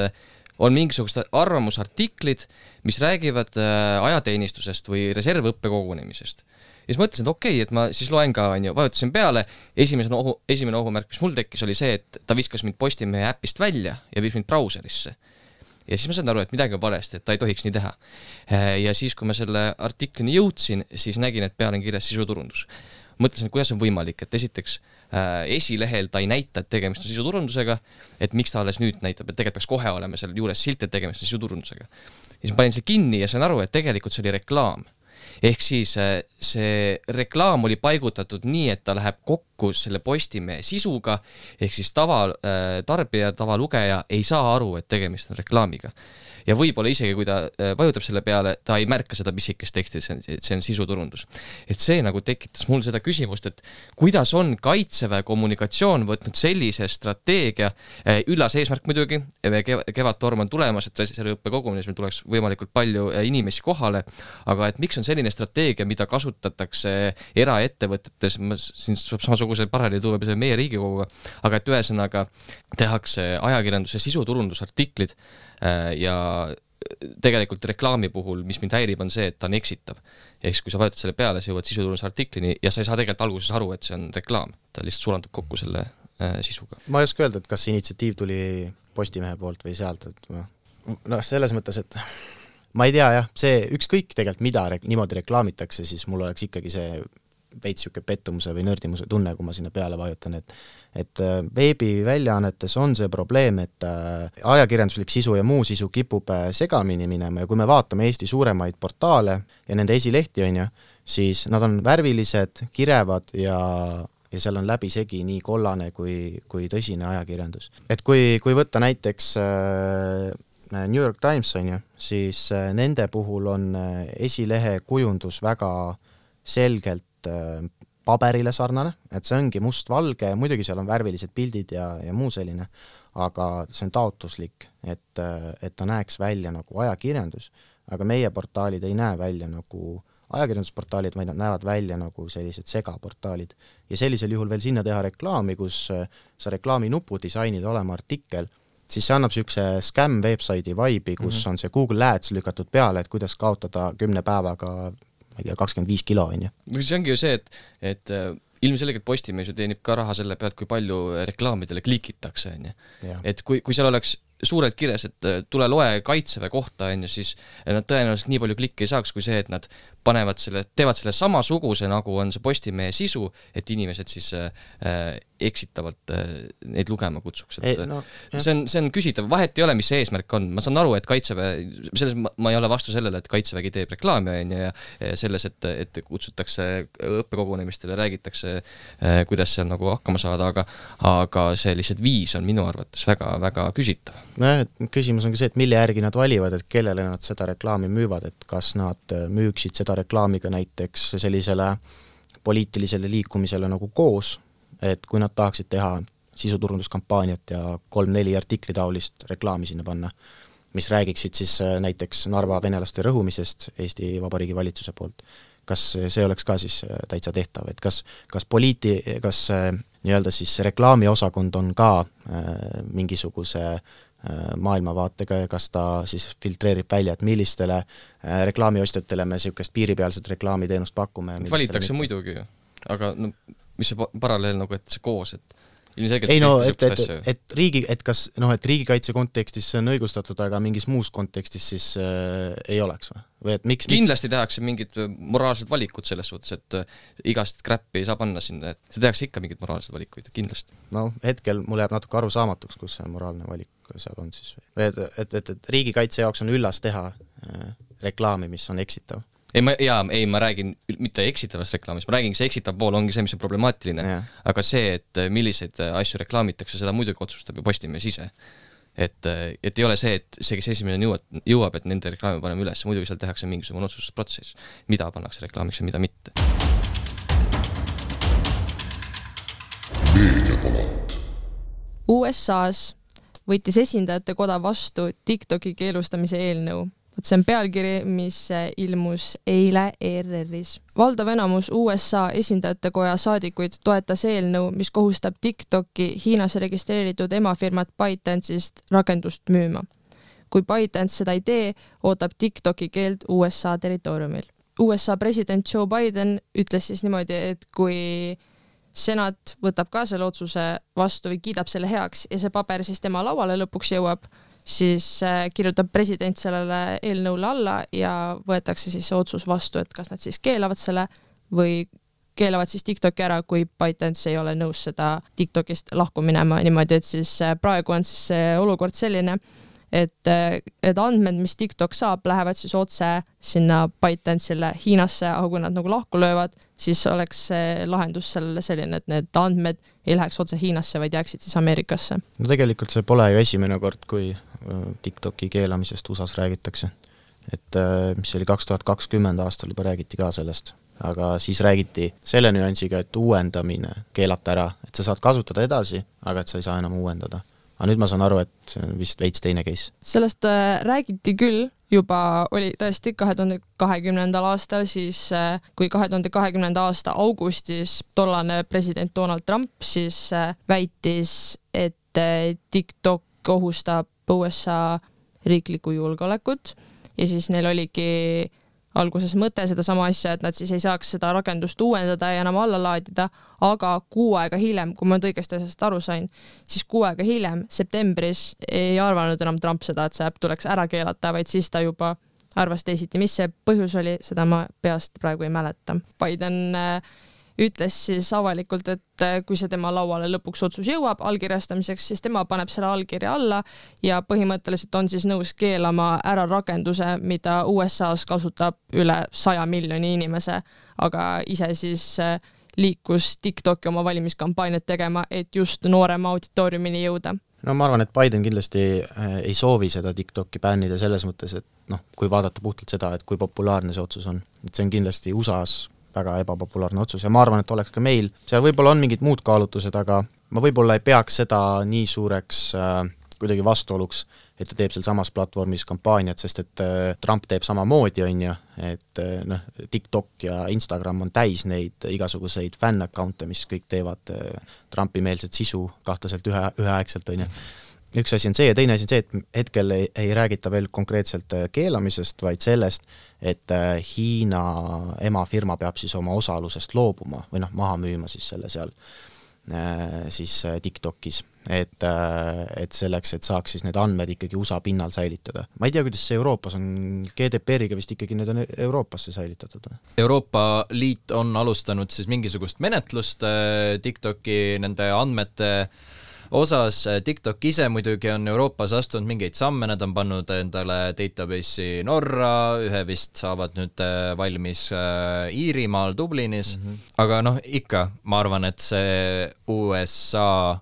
on mingisugused arvamusartiklid, mis räägivad ajateenistusest või reservõppe kogunemisest. Ja siis mõtlesin, et okei, et ma siis loen ka, vajutasin peale, esimene ohumärk, mis mul tekkis, oli see, et ta viskas mind Postimehe äpist välja ja viis mind brauserisse. Ja siis ma sain aru, et midagi on valesti, et ta ei tohiks nii teha. Ja siis, kui ma selle artiklini jõudsin, siis nägin, et peal on kirjas sisuturundus. Mõtlesin, et kuidas on võimalik, et esiteks esilehel ta ei näita, et tegemist on sisuturundusega, et miks ta alles nüüd näitab, et tegelikult peaks kohe olema seal juures silt, et tegemist on sisuturundusega. Ja siis ma panin selle kinni ja sain aru, et tegelikult see oli reklaam. Ehk siis see reklaam oli paigutatud nii, et ta läheb kokku kokku selle Postimehe sisuga, ehk siis tarbija, tavalugeja ei saa aru, et tegemist on reklaamiga. Ja võib-olla isegi, kui ta vajutab selle peale, ta ei märka seda pisikest teksti, see on sisuturundus. Et see nagu tekitas mul seda küsimust, et kuidas on Kaitseväe kommunikatsioon võtnud sellise strateegia, üllas eesmärk muidugi, kevadtorm on tulemas, et reservõppe kogunemis meil tuleks võimalikult palju inimesi kohale, aga et miks on selline strateegia, mida kasutatakse eraettevõtetes, siin samasuguse paralleeli tuua meie Riigikoguga, aga et ühesõnaga tehakse ajakirjanduse sisuturundusartiklid ja tegelikult reklaami puhul, mis mind häirib, on see, et ta on eksitav. Ehk kui sa vajutad selle peale, sa jõuad sisuturundusartiklini ja sa ei saa tegelikult alguses aru, et see on reklaam. Ta lihtsalt sulandub kokku selle sisuga. Ma ei oska öelda, et kas initsiatiiv tuli Postimehe poolt või sealt, et selles mõttes, et ma ei tea jah, see ükskõik tegelikult mida niimoodi reklaamitakse, siis mul oleks ikkagi see veits siuke pettumuse või nördimuse tunne, kui ma sinna peale vajutan, et veebiväljaannetes on see probleem, et ajakirjanduslik sisu ja muu sisu kipub segamini minema ja kui me vaatame Eesti suuremaid portaale ja nende esilehti on ju, siis nad on värvilised, kirevad ja seal on läbisegi nii kollane kui tõsine ajakirjandus. Et kui võtta näiteks New York Times on ju, siis nende puhul on esilehe kujundus väga selgelt paberile sarnane, et see ongi must-valge, muidugi seal on värvilised pildid ja muu selline, aga see on taotluslik, et ta näeks välja nagu ajakirjandus, aga meie portaalid ei näe välja nagu ajakirjandusportaalid, vaid nad näevad välja nagu sellised segaportaalid. Ja sellisel juhul veel sinna teha reklaami, kus sa reklaami nupu disainid olema artikkel, siis see annab siukse scam websaidi vibe'i, kus on see Google Ads lükatud peale, et kuidas kaotada 10 päevaga 25 kilo on ju. See ongi ju see, et ilmselgelt Postimees ju teenib ka raha selle pealt, kui palju reklaamidele klikitakse, on ju. Et kui seal oleks suurelt kirjas, et tule loe Kaitseväe kohta, on ju, siis nad tõenäoliselt nii palju klikke ei saaks, kui see, et nad teevad selle samasuguse, nagu on see Postimehe sisu, et inimesed siis eksitavalt neid lugema kutsuks. See on küsitav, vahet ei ole, mis see eesmärk on. Ma saan aru, et Kaitseväe, selles ma ei ole vastu sellele, et Kaitsevägi teeb reklaami ja selles, et kutsutakse õppekogunemistele, räägitakse, kuidas seal nagu hakkama saada, aga see lihtsalt viis on minu arvates väga küsitav. Küsimus on ka see, et mille järgi nad valivad, et kellele nad seda reklaami müüvad, et kas nad müüksid seda reklaamiga näiteks sellisele poliitilisele liikumisele nagu koos, et kui nad tahaksid teha sisuturunduskampaaniat ja 3-4 artiklitaulist reklaami sinna panna, mis räägiksid siis näiteks Narva venelaste rõhumisest Eesti Vabariigi valitsuse poolt. Kas see oleks ka siis täitsa tehtav, et kas nii-öelda siis reklaamiosakond on ka mingisuguse maailmavaatega ja kas ta siis filtreerib välja, et millistele reklaamiostjatele me siukest piiripealset reklaamiteenust pakume. Valitakse muidugi, aga no, mis see paralleel nagu, et see koos, et ei no, et riigikaitse kontekstis see on õigustatud, aga mingis muus kontekstis siis ei oleks või et miks kindlasti tehakse mingid moraalsed valikud selles suhtes, et igast kräppi ei saa panna sinna, et see tehakse ikka mingid moraalsed valikuid, kindlasti. No hetkel mul jääb natuke aru saamatuks, kus see moraalne valik seal on siis. Et riigikaitse jaoks on üllas teha reklaami, mis on eksitav. Ma räägin mitte eksitavast reklaamist, ma räägin, see eksitav pool ongi see, mis on problemaatiline, aga see, et milliseid asju reklaamitakse, seda muidugi otsustab ju Postimees ise. Et ei ole see, et see, kes esimene jõuab, et nende reklaami paneme üles, muidugi seal tehakse mingisugune otsustusprotsess, mida pannakse reklaamiks ja mida mitte. USA's võttis esindajate koda vastu TikToki keelustamise eelnõu. See on pealkiri, mis ilmus eile ERR-is. Valdav enamus USA esindajate koja saadikuid toetas eelnõu, mis kohustab TikToki Hiinas registreeritud emafirmat ByteDance'ist rakendust müüma. Kui ByteDance seda ei tee, ootab TikToki keeld USA territooriumil. USA president Joe Biden ütles siis niimoodi, et kui senat võtab ka selle otsuse vastu või kiidab selle heaks ja see paber siis tema lauale lõpuks jõuab, siis kirjutab president sellele eelnõule alla ja võetakse siis otsus vastu, et kas nad siis keelavad selle või keelavad siis TikToki ära, kui ByteDance ei ole nõus seda TikTokist lahku minema niimoodi, et siis praegu on siis see olukord selline, et andmed, mis TikTok saab, lähevad siis otse sinna ByteDance'ile Hiinasse, aga kui nad nagu lahku löövad, siis oleks see lahendus sellele selline, et need andmed ei läheks otse Hiinasse, vaid jääksid siis Ameerikasse. No tegelikult see pole ju esimene kord, kui TikToki keelamisest USAs räägitakse. Et mis oli 2020 aastal juba räägiti ka sellest, aga siis räägiti selle nüansiga, et uuendamine keelata ära, et sa saad kasutada edasi, aga et sa ei saa enam uuendada. Aga nüüd ma saan aru, et see on vist veits teine case. Sellest räägiti küll, juba oli tõesti 2020. aastal, siis kui 2020. aasta augustis tollane president Donald Trump siis väitis, et TikTok ohustab USA riiklikku julgeolekut ja siis neil oligi alguses mõte seda sama asja, et nad siis ei saaks seda rakendust uuendada ja enam alla laadida, aga 6 aega hiljem, kui ma õigesti asjast aru sain, siis 6 aega hiljem, septembris, ei arvanud enam Trump seda, et see äpp tuleks ära keelata, vaid siis ta juba arvas teisiti. Mis see põhjus oli, seda ma peast praegu ei mäleta. Biden ütles siis avalikult, et kui see tema lauale lõpuks otsus jõuab allkirjastamiseks, siis tema paneb selle allkirja alla ja põhimõtteliselt on siis nõus keelama ära rakenduse, mida USA-s kasutab üle 100 miljoni inimese, aga ise siis liikus TikToki oma valimiskampaaniat tegema, et just noorema auditooriumini jõuda. No ma arvan, et Biden kindlasti ei soovi seda TikToki bännida selles mõttes, et kui vaadata puhtalt seda, et kui populaarne see otsus on. Et see on kindlasti USAs väga ebapopulaarne otsus ja ma arvan, et oleks ka meil. Seal võib-olla on mingid muud kaalutused, aga ma võib-olla ei peaks seda nii suureks kuidagi vastuoluks, et ta teeb seal samas platvormis kampaaniat, sest et Trump teeb samamoodi, on ju, et TikTok ja Instagram on täis neid igasuguseid fan-account'e, mis kõik teevad Trumpi-meelset sisu kahtlaselt üheaegselt, on ju. Üks asi on see ja teine asi on see, et hetkel ei räägita veel konkreetselt keelamisest, vaid sellest, et Hiina emafirma peab siis oma osalusest loobuma või maha müüma siis selle seal siis TikTokis, et selleks, et saaks siis need andmed ikkagi USA pinnal säilitada. Ma ei tea, kuidas see Euroopas on, GDPR-iga vist ikkagi need on Euroopasse säilitatud. Euroopa Liit on alustanud siis mingisugust menetlust TikToki nende andmete osas. TikTok ise muidugi on Euroopas astunud mingeid samme, nad on pannud endale database'i Norra, ühe vist saavad nüüd valmis Iirimaal Dublinis, aga ikka ma arvan, et see USA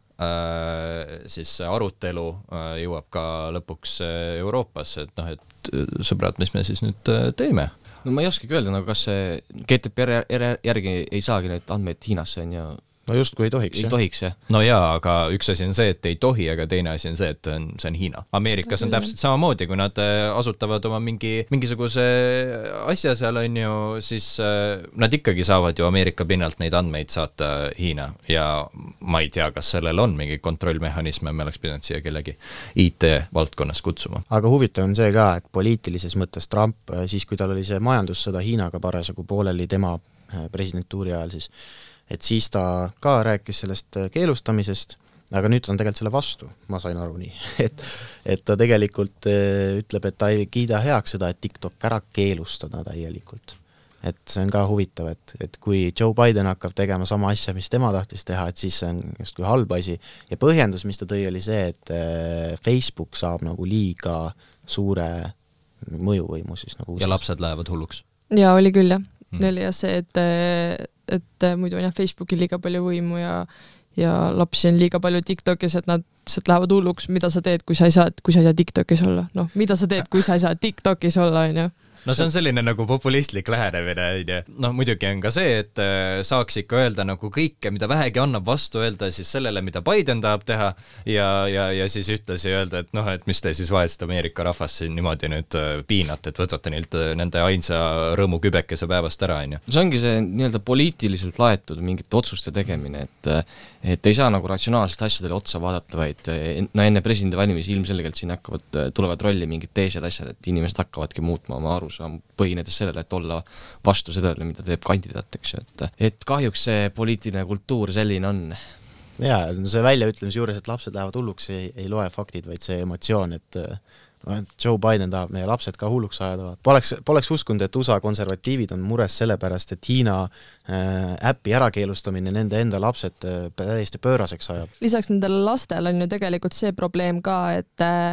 siis arutelu jõuab ka lõpuks Euroopasse, et sõbrad, mis me siis nüüd teeme? No ma ei oskagi öelda, kas see GDPR järgi ei saagi neid andmeid Hiinasse on ja no just, kui ei tohiks. Ei tohiks, jah. No jaa, aga üks asi on see, et ei tohi, aga teine asi on see, et see on Hiina. Ameerikas on täpselt samamoodi, kui nad asutavad oma mingisuguse asja seal, on ju, siis nad ikkagi saavad ju Ameerika pinnalt neid andmeid saata Hiina ja ma ei tea, kas sellel on mingi kontrollmehhanisme, me oleks pidanud siia kellegi IT-valdkonnas kutsuma. Aga huvitav on see ka, et poliitilises mõttes Trump, siis kui tal oli see majandussõda Hiinaga parasjagu pooleli tema presidentuuri ajal et siis ta ka rääkis sellest keelustamisest, aga nüüd on tegelikult selle vastu, ma sain aru nii, et ta tegelikult ütleb, et ta ei kiida heaks seda, et TikTok ära keelustada täielikult. Et see on ka huvitav, et kui Joe Biden hakkab tegema sama asja, mis tema tahtis teha, et siis see on just kui halb asi. Ja põhjendus, mis ta tõi, oli see, et Facebook saab nagu liiga suure mõjuvõimu siis nagu ja lapsed lähevad hulluks. Ja oli küll, jah. Oli see, et muidu on Facebookil liiga palju võimu ja lapsi on liiga palju TikTokis, et nad lähevad hulluks, mida sa teed, kui sa ei saa TikTokis olla. Mida sa teed, kui sa ei saa TikTokis olla, on ju? No see on selline nagu populistlik lähenemine. Muidugi on ka see, et saaks ikka öelda nagu kõike, mida vähegi annab vastu öelda siis sellele, mida Biden tahab teha ja siis ühtlasi öelda, et mis te siis vaest Ameerika rahvast siin niimoodi nüüd piinate, et võtate neilt nende ainsa rõõmu kübekese päevast ära, on ju. See ongi see nii-öelda poliitiliselt laetud mingite otsuste tegemine, et ei saa nagu ratsionaalselt asjadele otsa vaadata, vaid enne presidendi valimisi ilmselgelt siin tulevad rolli mingid teised asjad, et inimesed hakkavadki muutma oma arusaama põhinedes sellele, et olla vastu sellele, mida teeb kandidaat, eks ju, et kahjuks see poliitiline kultuur selline on. Jaa, see väljaütlemise juures, et lapsed lähevad hulluks, ei loe faktid, vaid see emotsioon, et Joe Biden tahab meie lapsed ka hulluks ajada. Poleks uskunud, et USA konservatiivid on mures sellepärast, et Hiina äppi ärakeelustamine nende enda lapsed täiesti pööraseks ajab. Lisaks nendele lastel on ju tegelikult see probleem ka, et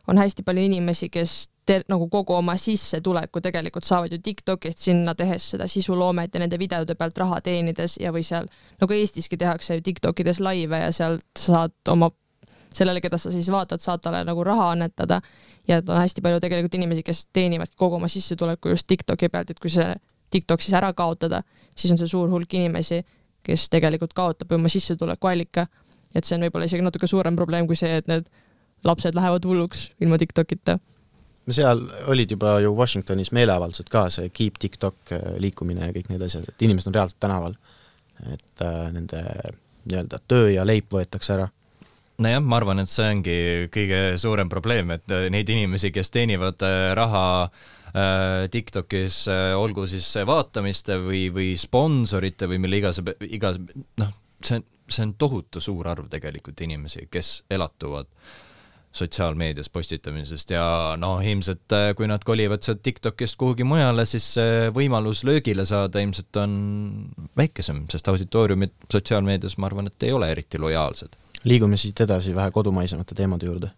on hästi palju inimesi, kes nagu kogu oma sissetuleku tegelikult saavad ju TikTokist sinna tehes seda sisuloomet ja nende videode pealt raha teenides ja või seal, nagu Eestiski tehakse ju TikTokides laive ja sealt saad oma sellele, keda sa siis vaatad, saad talle nagu raha annetada ja on hästi palju tegelikult inimesi, kes teenivad kogu oma sissetuleku just TikToki pealt, et kui see TikTok siis ära kaotada, siis on see suur hulk inimesi, kes tegelikult kaotab oma sissetuleku allika, et see on võib-olla isegi natuke suurem probleem kui see, et need lapsed lähevad hulluks ilma TikTokita. Seal olid juba ju Washingtonis meeleavaldused ka, see Keep TikTok liikumine ja kõik need asjad, et inimesed on reaalselt tänaval, et nende nii-öelda töö ja leip võetakse ära. Nojah, ma arvan, et see ongi kõige suurem probleem, et neid inimesi, kes teenivad raha TikTokis, olgu siis vaatamiste või sponsorite või mille iga noh, see on tohutu suur arv tegelikult inimesi, kes elatuvad sotsiaalmeedias postitamisest ja ilmselt kui nad kolivad sealt TikTokist kuhugi mujale, siis võimalus löögile saada ilmselt on väikesem, sest auditooriumid sotsiaalmeedias, ma arvan, et ei ole eriti lojaalsed. Liigume siit edasi vähe kodumaisemate teemade juurde.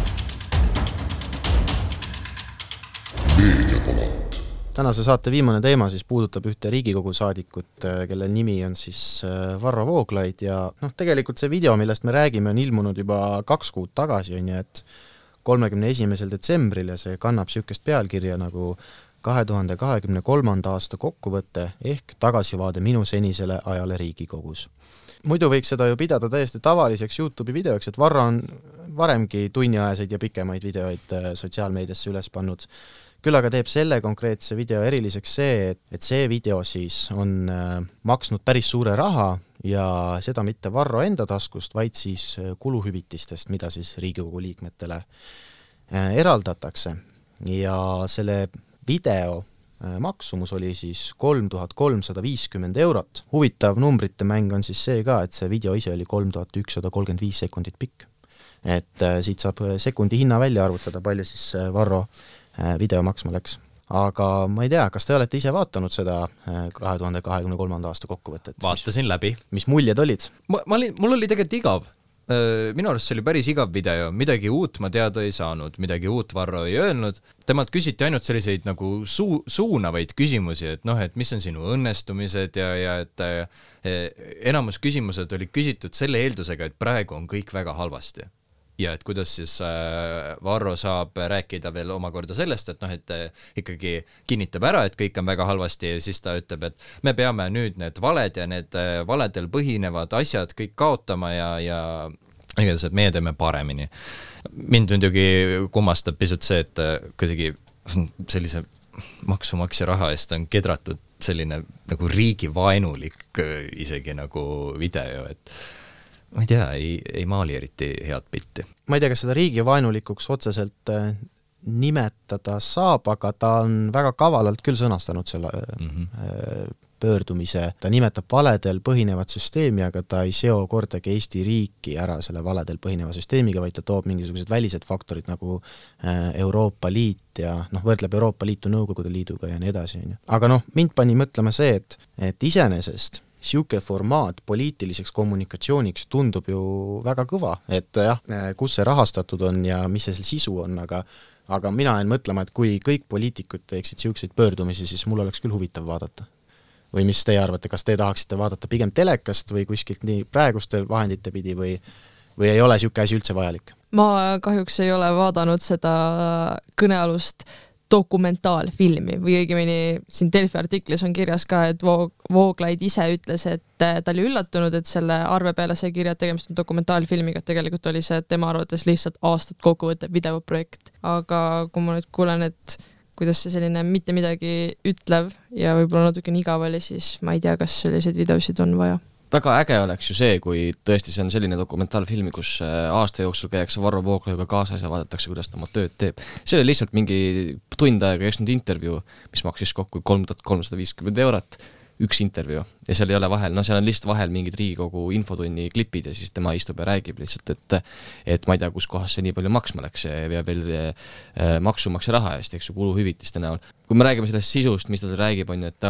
Tänase saate viimane teema siis puudutab ühte Riigikogu saadikut, kelle nimi on siis Varro Vooglaid ja tegelikult see video, millest me räägime, on ilmunud juba 2 kuud tagasi, on ju, et 31. detsembril ja see kannab sihukest pealkirja nagu 2023. aasta kokkuvõte ehk tagasivaade minu senisele ajale Riigikogus. Muidu võiks seda ju pidada täiesti tavaliseks YouTube'i videoks, et Varro on varemgi tunniajaseid ja pikemaid videoid sotsiaalmeediasse üles pannud. Küll aga teeb selle konkreetse video eriliseks see, et see video siis on maksnud päris suure raha ja seda mitte Varro enda taskust, vaid siis kuluhüvitistest, mida siis Riigikogu liikmetele eraldatakse. Ja selle video maksumus oli siis 3350 €. Huvitav numbrite mäng on siis see ka, et see video ise oli 3135 sekundit pikk. Et siit saab sekundi hinna välja arvutada, palju siis Varro video maksma läks. Aga ma ei tea, kas te olete ise vaatanud seda 2023. aasta kokkuvõtet? Vaatasin läbi. Mis muljed olid? Mul oli tegelikult igav. Minu arust see oli päris igav video, midagi uut ma teada ei saanud, midagi uut Varro ei öelnud. Temalt küsiti ainult selliseid nagu suunavaid küsimusi, et et mis on sinu õnnestumised ja et enamus küsimused olid küsitud selle eeldusega, et praegu on kõik väga halvasti. Ja et kuidas siis Varro saab rääkida veel omakorda sellest, et ikkagi kinnitab ära, et kõik on väga halvasti ja siis ta ütleb, et me peame nüüd need valed ja need valedel põhinevad asjad kõik kaotama ja igatahes, et meie teeme paremini. Mind muidugi kummastab pisut see, et kuidagi sellise maksumaksja raha eest on kedratud selline nagu riigivaenulik isegi nagu video, et ma ei tea, ei maali eriti head pilti. Ma ei tea, kas seda riigivaenulikuks otseselt nimetada saab, aga ta on väga kavalalt küll sõnastanud selle pöördumise. Ta nimetab valedel põhinevat süsteemi, aga ta ei seo kordagi Eesti riiki ära selle valedel põhineva süsteemiga, vaid ta toob mingisugused välised faktorid nagu Euroopa Liit ja võrdleb Euroopa Liitu Nõukogude Liiduga ja nii edasi. Aga mind pani mõtlema see, et iseenesest siuke formaat poliitiliseks kommunikatsiooniks tundub ju väga kõva, et jah, kus see rahastatud on ja mis see sisu on, aga mina jäin mõtlema, et kui kõik poliitikud teeksid siukseid pöördumisi, siis mul oleks küll huvitav vaadata. Või mis teie arvate, kas te tahaksite vaadata pigem telekast või kuskilt nii praeguste vahendite pidi või ei ole siuke asi üldse vajalik? Ma kahjuks ei ole vaadanud seda kõnealust dokumentaalfilmi või õigemini siin Delfi artiklis on kirjas ka, et Vooglaid ise ütles, et ta oli üllatunud, et selle arve peale sai kirja, et tegemist on dokumentaalfilmiga, et tegelikult oli see tema arvates lihtsalt aastat kokkuvõttev videoprojekt. Aga kui ma nüüd kuulen, et kuidas see selline mitte midagi ütlev ja võib-olla natuke igav oli, siis ma ei tea, kas selliseid videosid on vaja. Väga äge oleks ju see, kui tõesti see on selline dokumentaalfilmi, kus aasta jooksul käiakse Varro Vooglaiuga kaasas ja vaadatakse, kuidas ta oma tööd teeb. See oli lihtsalt mingi tund aega kestnud intervjuu, mis maksis kokku 3350 €, üks intervjuu. Ja seal ei ole vahel, seal on lihtsalt vahel mingid Riigikogu infotunni klipid ja siis tema istub ja räägib lihtsalt, et ma ei tea, kus kohas see nii palju maksma läks ja veel maksumaksja raha eest, eks ju, kuluhüvitiste näol. Kui me räägime sellest sisust, mis ta räägib, on ju, et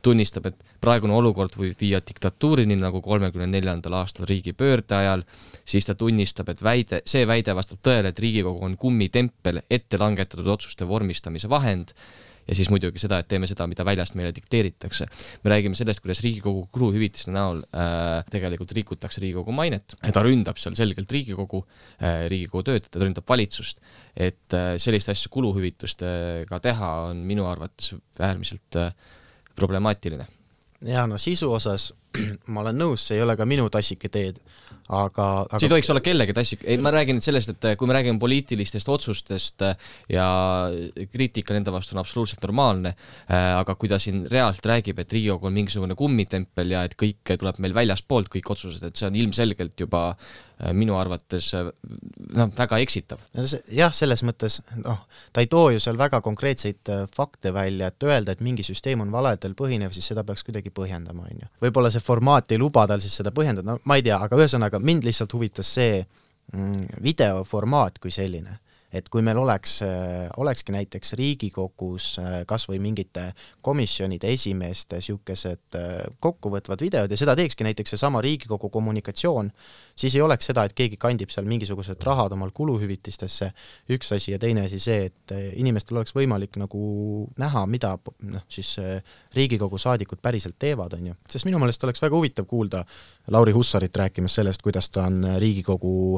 tunnistab, et praegune olukord võib viia diktatuurini nagu 34. aastal riigipöörde ajal, siis ta tunnistab, et see väide vastab tõele, et Riigikogu on kummitempel ette langetatud otsuste vormistamise vahend ja siis muidugi seda, et teeme seda, mida väljast meile dikteeritakse. Me räägime sellest, kuidas Riigikogu kuluhüvitiste näol tegelikult rikutakse Riigikogu mainet. Ta ründab seal selgelt Riigikogu tööd, ta ründab valitsust, et sellist asja kuluhüvitustega teha on minu arvates äärmiselt problemaatiline. Ja no sisu osas ma olen nõus, see ei ole ka minu tassike teed, aga see ei tohiks olla kellegi tassik. Ma räägin sellest, et kui me räägime poliitilistest otsustest ja kriitika nende vastu on absoluutselt normaalne, aga kui ta siin reaalselt räägib, et Riigikogu on mingisugune kummitempel ja et kõik tuleb meil väljaspoolt, kõik otsused, et see on ilmselgelt juba minu arvates väga eksitav. Jah, selles mõttes, ta ei too ju seal väga konkreetseid fakte välja, et öelda, et mingi süsteem on valedel põhinev, siis seda peaks kuidagi põhjendama. Võib-olla see formaat ei luba tal siis seda põhjendada, ma ei tea, aga ühesõnaga mind lihtsalt huvitas see videoformaat kui selline. Et kui meil olekski näiteks Riigikogus kas või mingite komisjonide esimeeste siukesed kokkuvõtvad videod ja seda teekski näiteks seesama Riigikogu kommunikatsioon, siis ei oleks seda, et keegi kandib seal mingisugused rahad omal kuluhüvitistesse, üks asi ja teine asi see, et inimestel oleks võimalik nagu näha, mida siis Riigikogu saadikud päriselt teevad, on ju. Sest minu meelest oleks väga huvitav kuulda Lauri Hussarit rääkimas sellest, kuidas ta on Riigikogu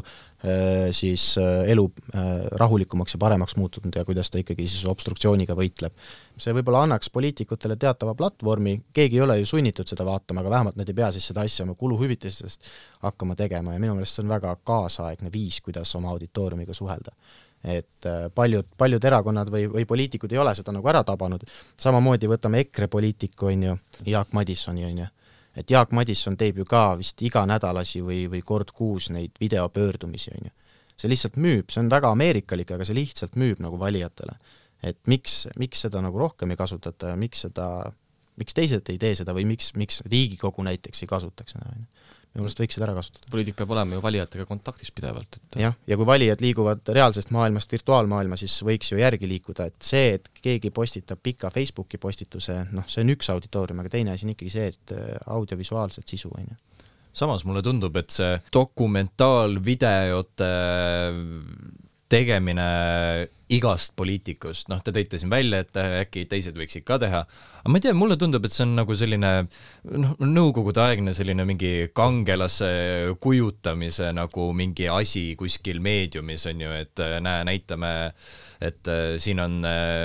siis elu rahulikumaks ja paremaks muutunud ja kuidas ta ikkagi siis obstruktsiooniga võitleb. See võib-olla annaks poliitikutele teatava platvormi, keegi ei ole ju sunnitud seda vaatama, aga vähemalt nad ei pea siis seda asja oma kuluhüvitistest hakkama tegema ja minu meelest see on väga kaasaegne viis, kuidas oma auditooriumiga suhelda. Et paljud erakonnad või poliitikud ei ole seda nagu ära tabanud. Samamoodi võtame EKRE poliitiku, on ju, Jaak Madissoni, on ju. Et Jaak Madisson teeb ju ka vist iga nädalasi või kord kuus neid videopöördumisi, on ju. See lihtsalt müüb, see on väga ameerikalik, aga see lihtsalt müüb nagu valijatele. Et miks seda nagu rohkem ei kasutata ja miks teised ei tee seda või miks Riigikogu näiteks ei kasutaks seda, on ju. Minu meelest võiks seda ära kasutada. Poliitik peab olema ju valijatega kontaktis pidevalt. Jah, ja kui valijad liiguvad reaalsest maailmast virtuaalmaailma, siis võiks ju järgi liikuda, et see, et keegi postitab pika Facebooki postituse, see on üks auditoorium, aga teine asi on ikkagi see, et audiovisuaalselt sisu, on ju. Samas mulle tundub, et see dokumentaalvideote tegemine igast poliitikust, te tõite siin välja, et äkki teised võiksid ka teha, aga ma ei tea, mulle tundub, et see on nagu selline nõukogude aegne selline mingi kangelase kujutamise nagu mingi asi kuskil meediumis on ju, et näitame, et siin on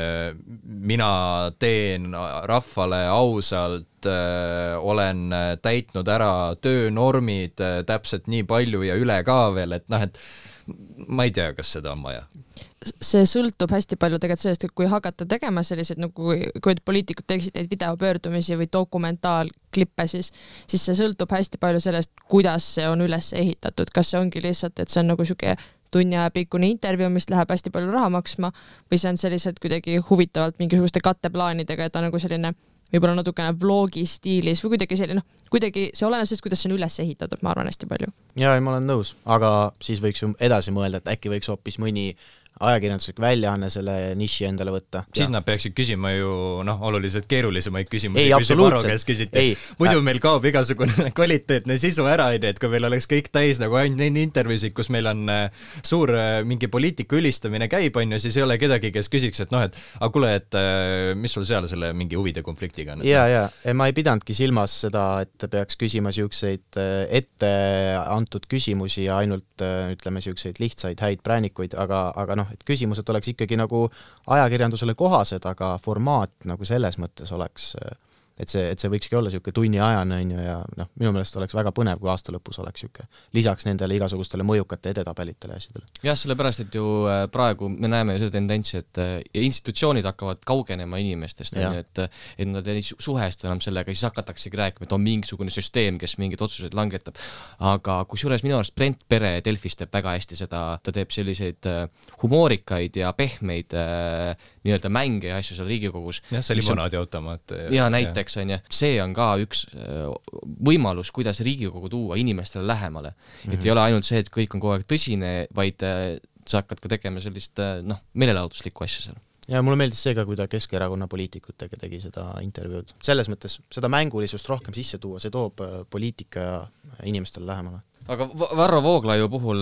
mina teen rahvale ausalt, olen täitnud ära töönormid täpselt nii palju ja üle ka veel, et et ma ei tea, kas seda on vaja. See sõltub hästi palju tegelikult sellest, et kui hakata tegema sellised, nagu kui poliitikud teeksid neid videopöördumisi või dokumentaalklippe, siis see sõltub hästi palju sellest, kuidas see on üles ehitatud. Kas see ongi lihtsalt, et see on nagu siuke tunni aja pikkune intervjuu, mis läheb hästi palju raha maksma või see on sellised kuidagi huvitavalt mingisuguste katteplaanidega, et ta nagu selline võib-olla natukene vlogi stiilis või kuidagi selline, kuidagi see oleneb sellest, kuidas see on üles ehitatud, ma arvan hästi palju. Ja, ma olen nõus, aga siis võiks ju edasi mõelda, et äkki võiks hoopis mõni ajakirjanduslik väljaanne selle niši endale võtta. Siis nad peaksid küsima ju oluliselt keerulisemaid küsimusi. Ei, absoluutselt. Muidu meil kaob igasugune kvaliteetne sisu ära, et kui meil oleks kõik täis nagu ainult neid intervjuusid, kus meil on suur mingi poliitiku ülistamine käib, on ju, siis ei ole kedagi, kes küsiks, et aga kuule, et mis sul seal selle mingi huvide konfliktiga on? Ja, ma ei pidanudki silmas seda, et peaks küsima siukseid ette antud küsimusi ja ainult, ütleme, siukseid lihtsaid häid präänikuid, aga et küsimused oleks ikkagi nagu ajakirjandusele kohased, aga formaat nagu selles mõttes oleks, et see võikski olla siuke tunniajane, on ju, ja minu meelest oleks väga põnev, kui aasta lõpus oleks siuke lisaks nendele igasugustele mõjukate edetabelitele asjadele. Jah, sellepärast, et ju praegu me näeme ju seda tendentsi, et institutsioonid hakkavad kaugenema inimestest, et nad ei suhestu enam sellega, siis hakataksegi rääkima, et on mingisugune süsteem, kes mingid otsuseid langetab. Aga kusjuures minu arust Brent Pere Delfis teeb väga hästi seda, ta teeb selliseid humoorikaid ja pehmeid nii-öelda mänge ja asju seal Riigikogus. Jah, see limonaadiautomaat. Ja näiteks see on ka üks võimalus, kuidas Riigikogu tuua inimestele lähemale. Et ei ole ainult see, et kõik on kogu aeg tõsine, vaid sa hakkad ka tegema sellist meelelahutuslikku asja seal. Ja mulle meeldis see ka, kui ta Keskerakonna poliitikutega tegi seda intervjuud. Selles mõttes seda mängulisust rohkem sisse tuua, see toob poliitika ja inimestele lähemale. Aga Varro Vooglaiu puhul,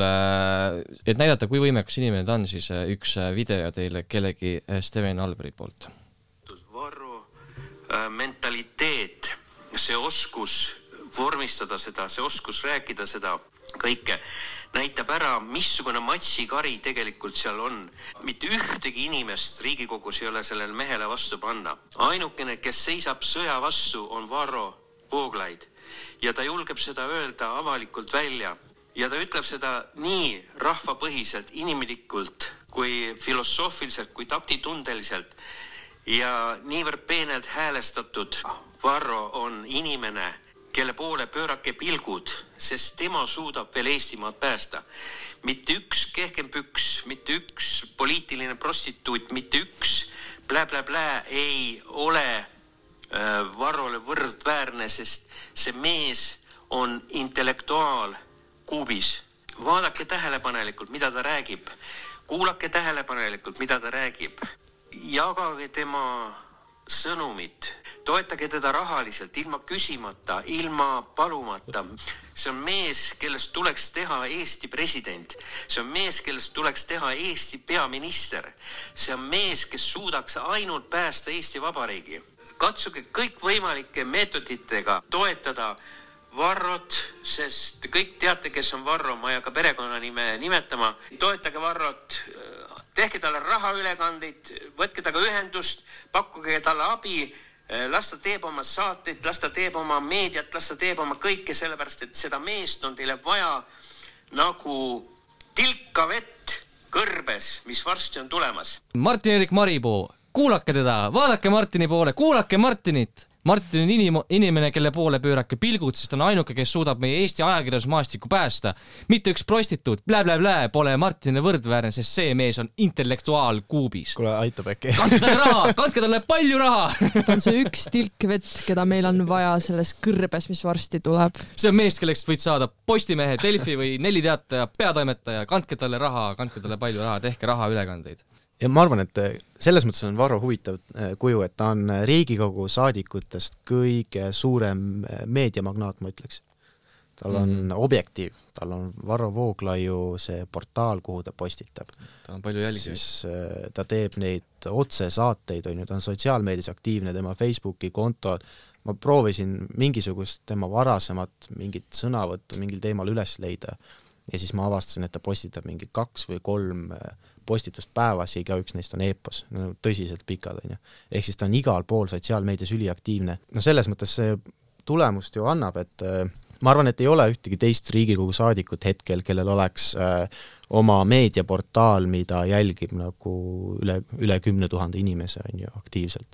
et näidata, kui võimekas inimene ta on, siis üks video teile kellegi Steven Alberi poolt. Varro mentaliteet, see oskus vormistada seda, see oskus rääkida seda kõike, näitab ära, missugune matsikari tegelikult seal on. Mitte ühtegi inimest Riigikogus ei ole sellele mehele vastu panna. Ainukene, kes seisab sõja vastu, on Varro Vooglaid. Ja ta julgeb seda öelda avalikult välja. Ja ta ütleb seda nii rahvapõhiselt, inimlikult, kui filosoofiliselt, kui taktitundeliselt ja niivõrd peenelt häälestatud. Varro on inimene, kelle poole pöörake pilgud, sest tema suudab veel Eestimaad päästa. Mitte üks kehkempüks, mitte üks poliitiline prostituut, mitte üks blä ei ole Varrole võrdväärne, sest see mees on intellektuaal kuubis. Vaadake tähelepanelikult, mida ta räägib. Kuulake tähelepanelikult, mida ta räägib. Jagage tema sõnumit. Toetage teda rahaliselt, ilma küsimata, ilma palumata. See on mees, kellest tuleks teha Eesti president. See on mees, kellest tuleks teha Eesti peaminister. See on mees, kes suudaks ainult päästa Eesti Vabariigi. Katsuge kõik võimalike meetoditega toetada Varrot, sest kõik teate, kes on Varro, ma ei hakka perekonnanime nimetama. Toetage Varrot, tehke talle rahaülekandeid, võtke taga ühendust, pakkuge talle abi, las ta teeb oma saateid, las ta teeb oma meediat, las ta teeb oma kõike, sellepärast, et seda meest on teile vaja nagu tilka vett kõrbes, mis varsti on tulemas. Martin-Erik Maripuu, kuulake teda, vaadake Martini poole, kuulake Martinit. Martin on inimene, kelle poole pöörake pilgud, sest on ainuke, kes suudab meie Eesti ajakirjandusmaastikku päästa. Mitte üks prostituut, blä, pole Martinile võrdväärne, sest see mees on intellektuaal kuubis. Kuule, aitab äkki. Kandke talle palju raha. Ta on see üks tilk vett, keda meil on vaja selles kõrbes, mis varsti tuleb. See on mees, kelleks võid saada Postimehe, Delfi või Neliteataja, peatoimetaja. Kandke talle raha, kandke talle palju raha, tehke raha ülekandeid. Ja ma arvan, et selles mõttes on Varro huvitav kuju, et ta on Riigikogu saadikutest kõige suurem meediamagnaat, ma ütleks. Tal on objektiiv, tal on Varro Vooglaiu see portaal, kuhu ta postitab. Ta on palju jälgijaid. Siis ta teeb neid otsesaateid, ta on sotsiaalmeedias aktiivne, tema Facebooki kontod. Ma proovisin mingisugust tema varasemat mingit sõnavõttu mingil teemal üles leida ja siis ma avastasin, et ta postitab mingi 2 või 3 postitust päevas ja igaüks neist on eepos, tõsiselt pikad. Ehk siis ta on igal pool sotsiaalmeedias üliaktiivne. No selles mõttes see tulemust ju annab, et ma arvan, et ei ole ühtegi teist Riigikogu saadikut hetkel, kellel oleks oma meediaportaal, mida jälgib nagu üle 10 000 inimese on ju aktiivselt.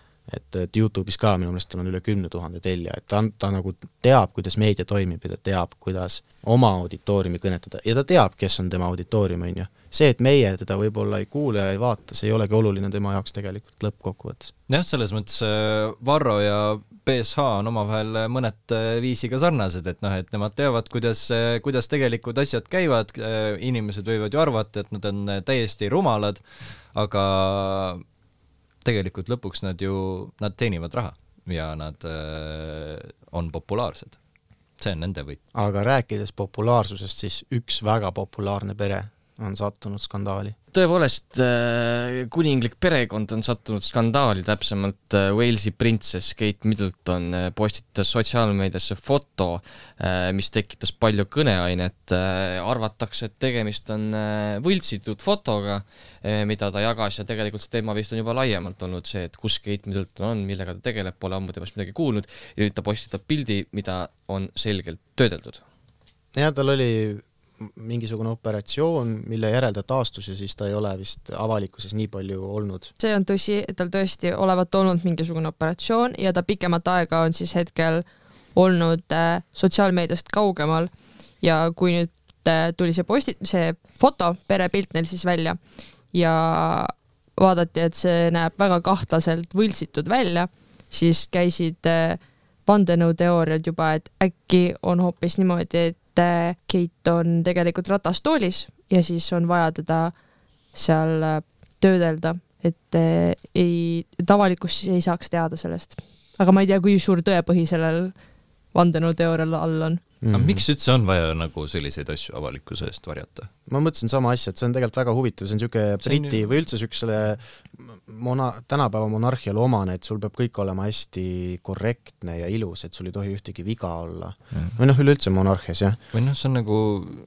Et YouTube'is ka minu meelest on üle 10 000 telja, et ta nagu teab, kuidas meedia toimib ja ta teab, kuidas oma auditooriumi kõnetada ja ta teab, kes on tema auditoorium, on ju. See, et meie teda võib-olla ei kuule ja ei vaata, see ei olegi oluline tema jaoks tegelikult lõppkokkuvõttes. Jah, selles mõttes Varro ja PSH on omavahel mõned viisiga sarnased, et nemad teavad, kuidas tegelikult asjad käivad, inimesed võivad ju arvata, et nad on täiesti rumalad, aga tegelikult lõpuks nad teenivad raha ja nad on populaarsed. See on nende võit. Aga rääkides populaarsusest, siis üks väga populaarne pere on sattunud skandaali. Tõepoolest, kuninglik perekond on sattunud skandaali, täpsemalt Walesi printsess Kate Middleton postitas sotsiaalmeediasse foto, mis tekitas palju kõneainet. Arvatakse, et tegemist on võltsitud fotoga, mida ta jagas ja tegelikult see teema vist on juba laiemalt olnud see, et kus Kate Middleton on, millega ta tegeleb, pole ammu temast midagi kuulnud ja nüüd ta postitab pildi, mida on selgelt töödeldud. Ja tal oli mingisugune operatsioon, mille järel ta taastus ja siis ta ei ole vist avalikkuses nii palju olnud. See on tõsi, et tal tõesti olevat olnud mingisugune operatsioon ja ta pikemat aega on siis hetkel olnud sotsiaalmeediast kaugemal ja kui nüüd tuli see foto, perepilt neil siis välja ja vaadati, et see näeb väga kahtlaselt võltsitud välja, siis käisid vandenõuteooriad juba, et äkki on hoopis niimoodi, et Kate on tegelikult ratastoolis ja siis on vaja teda seal töödelda et avalikkus siis ei saaks teada sellest. Aga ma ei tea, kui suur tõepõhi sellel vandenõuteoorial all on. Aga miks üldse on vaja nagu selliseid asju avalikkuse eest varjata? Ma mõtlesin sama asja, et see on tegelikult väga huvitav, see on niisugune briti või üldse niisugusele tänapäeva monarhiale omane, et sul peab kõik olema hästi korrektne ja ilus, et sul ei tohi ühtegi viga olla. Või üleüldse monarhias, jah. Või see on nagu,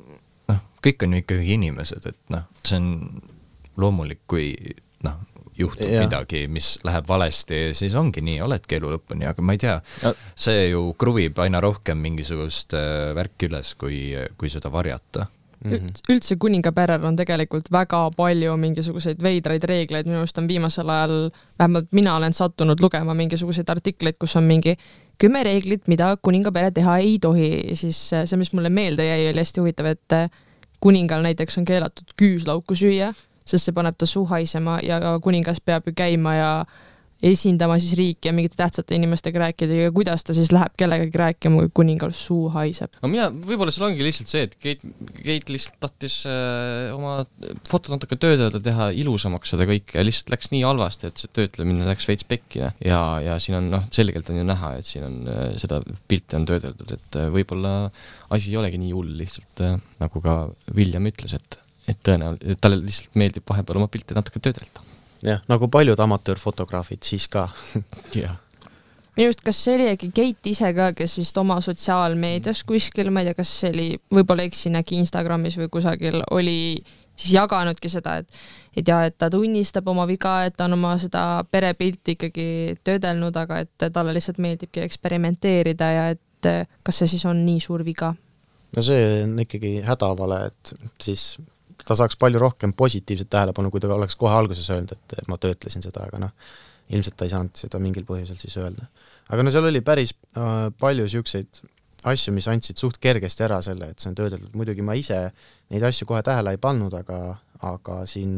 kõik on ju ikkagi inimesed, et see on loomulik, kui juhtub midagi, mis läheb valesti, siis ongi nii, oledki elu lõpuni, aga ma ei tea, see ju kruvib aina rohkem mingisugust värki üles, kui seda varjata. Üldse kuningapärel on tegelikult väga palju mingisuguseid veidraid reegleid, minu arust on viimasel ajal, vähemalt mina olen sattunud lugema mingisuguseid artikleid, kus on mingi 10 reeglit, mida kuningapere teha ei tohi, siis see, mis mulle meelde jäi, oli hästi huvitav, et kuningal näiteks on keelatud küüslauku süüa, sest see paneb ta suu haisema ja kuningas peab ju käima ja esindama siis riiki ja mingite tähtsate inimestega rääkida ja kuidas ta siis läheb kellegagi rääkima, kui kuningal suu haiseb. No võib-olla seal ongi lihtsalt see, et Kate lihtsalt tahtis oma fotot natuke töödelda, teha ilusamaks seda kõike ja lihtsalt läks nii halvasti, et see töötlemine läks veits pekkine ja siin on selgelt on ju näha, et siin on seda pilti on töödeldud, et võib-olla asi ei olegi nii hull lihtsalt, nagu ka William ütles, et tõenäoliselt talle lihtsalt meeldib vahepeal oma pilte natuke töödelda. Jah, nagu paljud amatöörfotograafid siis ka. Jah. Minu just, kas see oli äkki Kate ise ka, kes vist oma sotsiaalmeedias kuskil, ma ei tea, kas see oli võib-olla eksin äkki Instagramis või kusagil oli siis jaganudki seda, et ta tunnistab oma viga, et ta on oma seda perepilti ikkagi töödelnud, aga et talle lihtsalt meeldibki eksperimenteerida ja et kas see siis on nii suur viga? No see on ikkagi hädavale, et siis ta saaks palju rohkem positiivset tähelepanu, kui ta oleks kohe alguses öelnud, et ma töötlesin seda, aga ilmselt ta ei saanud seda mingil põhjusel siis öelda. Aga seal oli päris palju siukseid asju, mis andsid suht kergesti ära selle, et see on töödeldud. Muidugi ma ise neid asju kohe tähele ei pannud, aga siin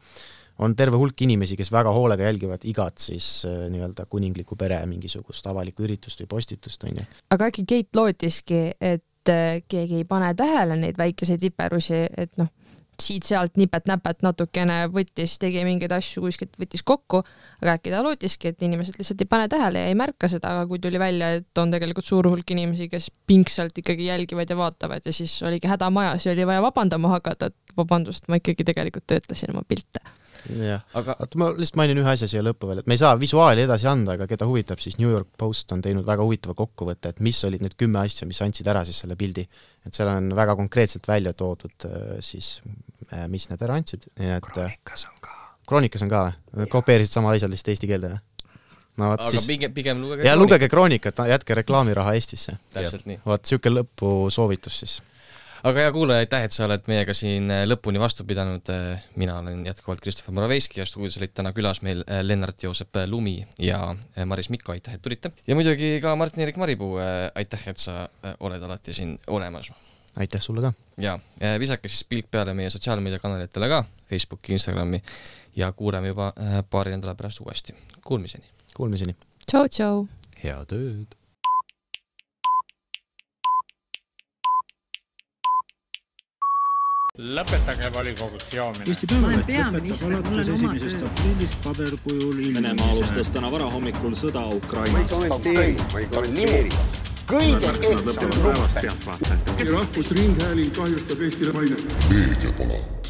on terve hulk inimesi, kes väga hoolega jälgivad igat siis nii-öelda kuningliku pere mingisugust avalikku üritust või postitust. Aga äkki Kate lootiski, et keegi ei pane tähele neid väikeseid viperusi, et siit-sealt nipet-näpet natukene tegi mingeid asju kuskilt võttis kokku, aga äkki ta lootiski, et inimesed lihtsalt ei pane tähele ja ei märka seda, aga kui tuli välja, et on tegelikult suur hulk inimesi, kes pingsalt ikkagi jälgivad ja vaatavad ja siis oligi häda majas ja oli vaja vabandama hakata, et vabandust, ma ikkagi tegelikult töötlesin oma pilte. Jah, aga ma lihtsalt mainin ühe asja siia lõppu veel, et me ei saa visuaali edasi anda, aga keda huvitab, siis New York Post on teinud väga huvitava kokkuvõtte, et mis olid need 10 asja, mis andsid ära siis selle pildi. Et seal on väga konkreetselt välja toodud siis, mis need ära andsid. Kroonikas on ka. Kopeerisid sama asjad lihtsalt eesti keelde. No, aga siis, pigem lugege ja lugege kroonikat, jätke reklaamiraha Eestisse. Täpselt nii. Siuke lõpu soovitus siis. Aga kuule, aitäh, et sa oled meiega siin lõpuni vastu pidanud. Mina olen jätkuvalt Kristoffer Moraveiski ja stuudios olid täna külas meil Lennart Joosep Lumi ja Maris Mikko, aitäh, et tulite. Ja muidugi ka Martin-Erik Maripuu, aitäh, et sa oled alati siin olemas. Aitäh sulle ka. Ja visake siis pilk peale meie sotsiaalmeediakanalitele ka, Facebooki, Instagrami ja kuuleme juba paari nädala pärast uuesti. Kuulmiseni. Kuulmiseni. Tšau, tšau. Hea tööd. Lõpetage volikogus joomine. Eesti Päevaleht lõpetab alates 1. aprillist paberkujul Venemaa alustas täna varahommikul sõda Ukrainas. Ma ei kommenteeri. Kõige ehtsam luppe. Rahvusringhääling kahjustab Eestile maine. Meedia pala.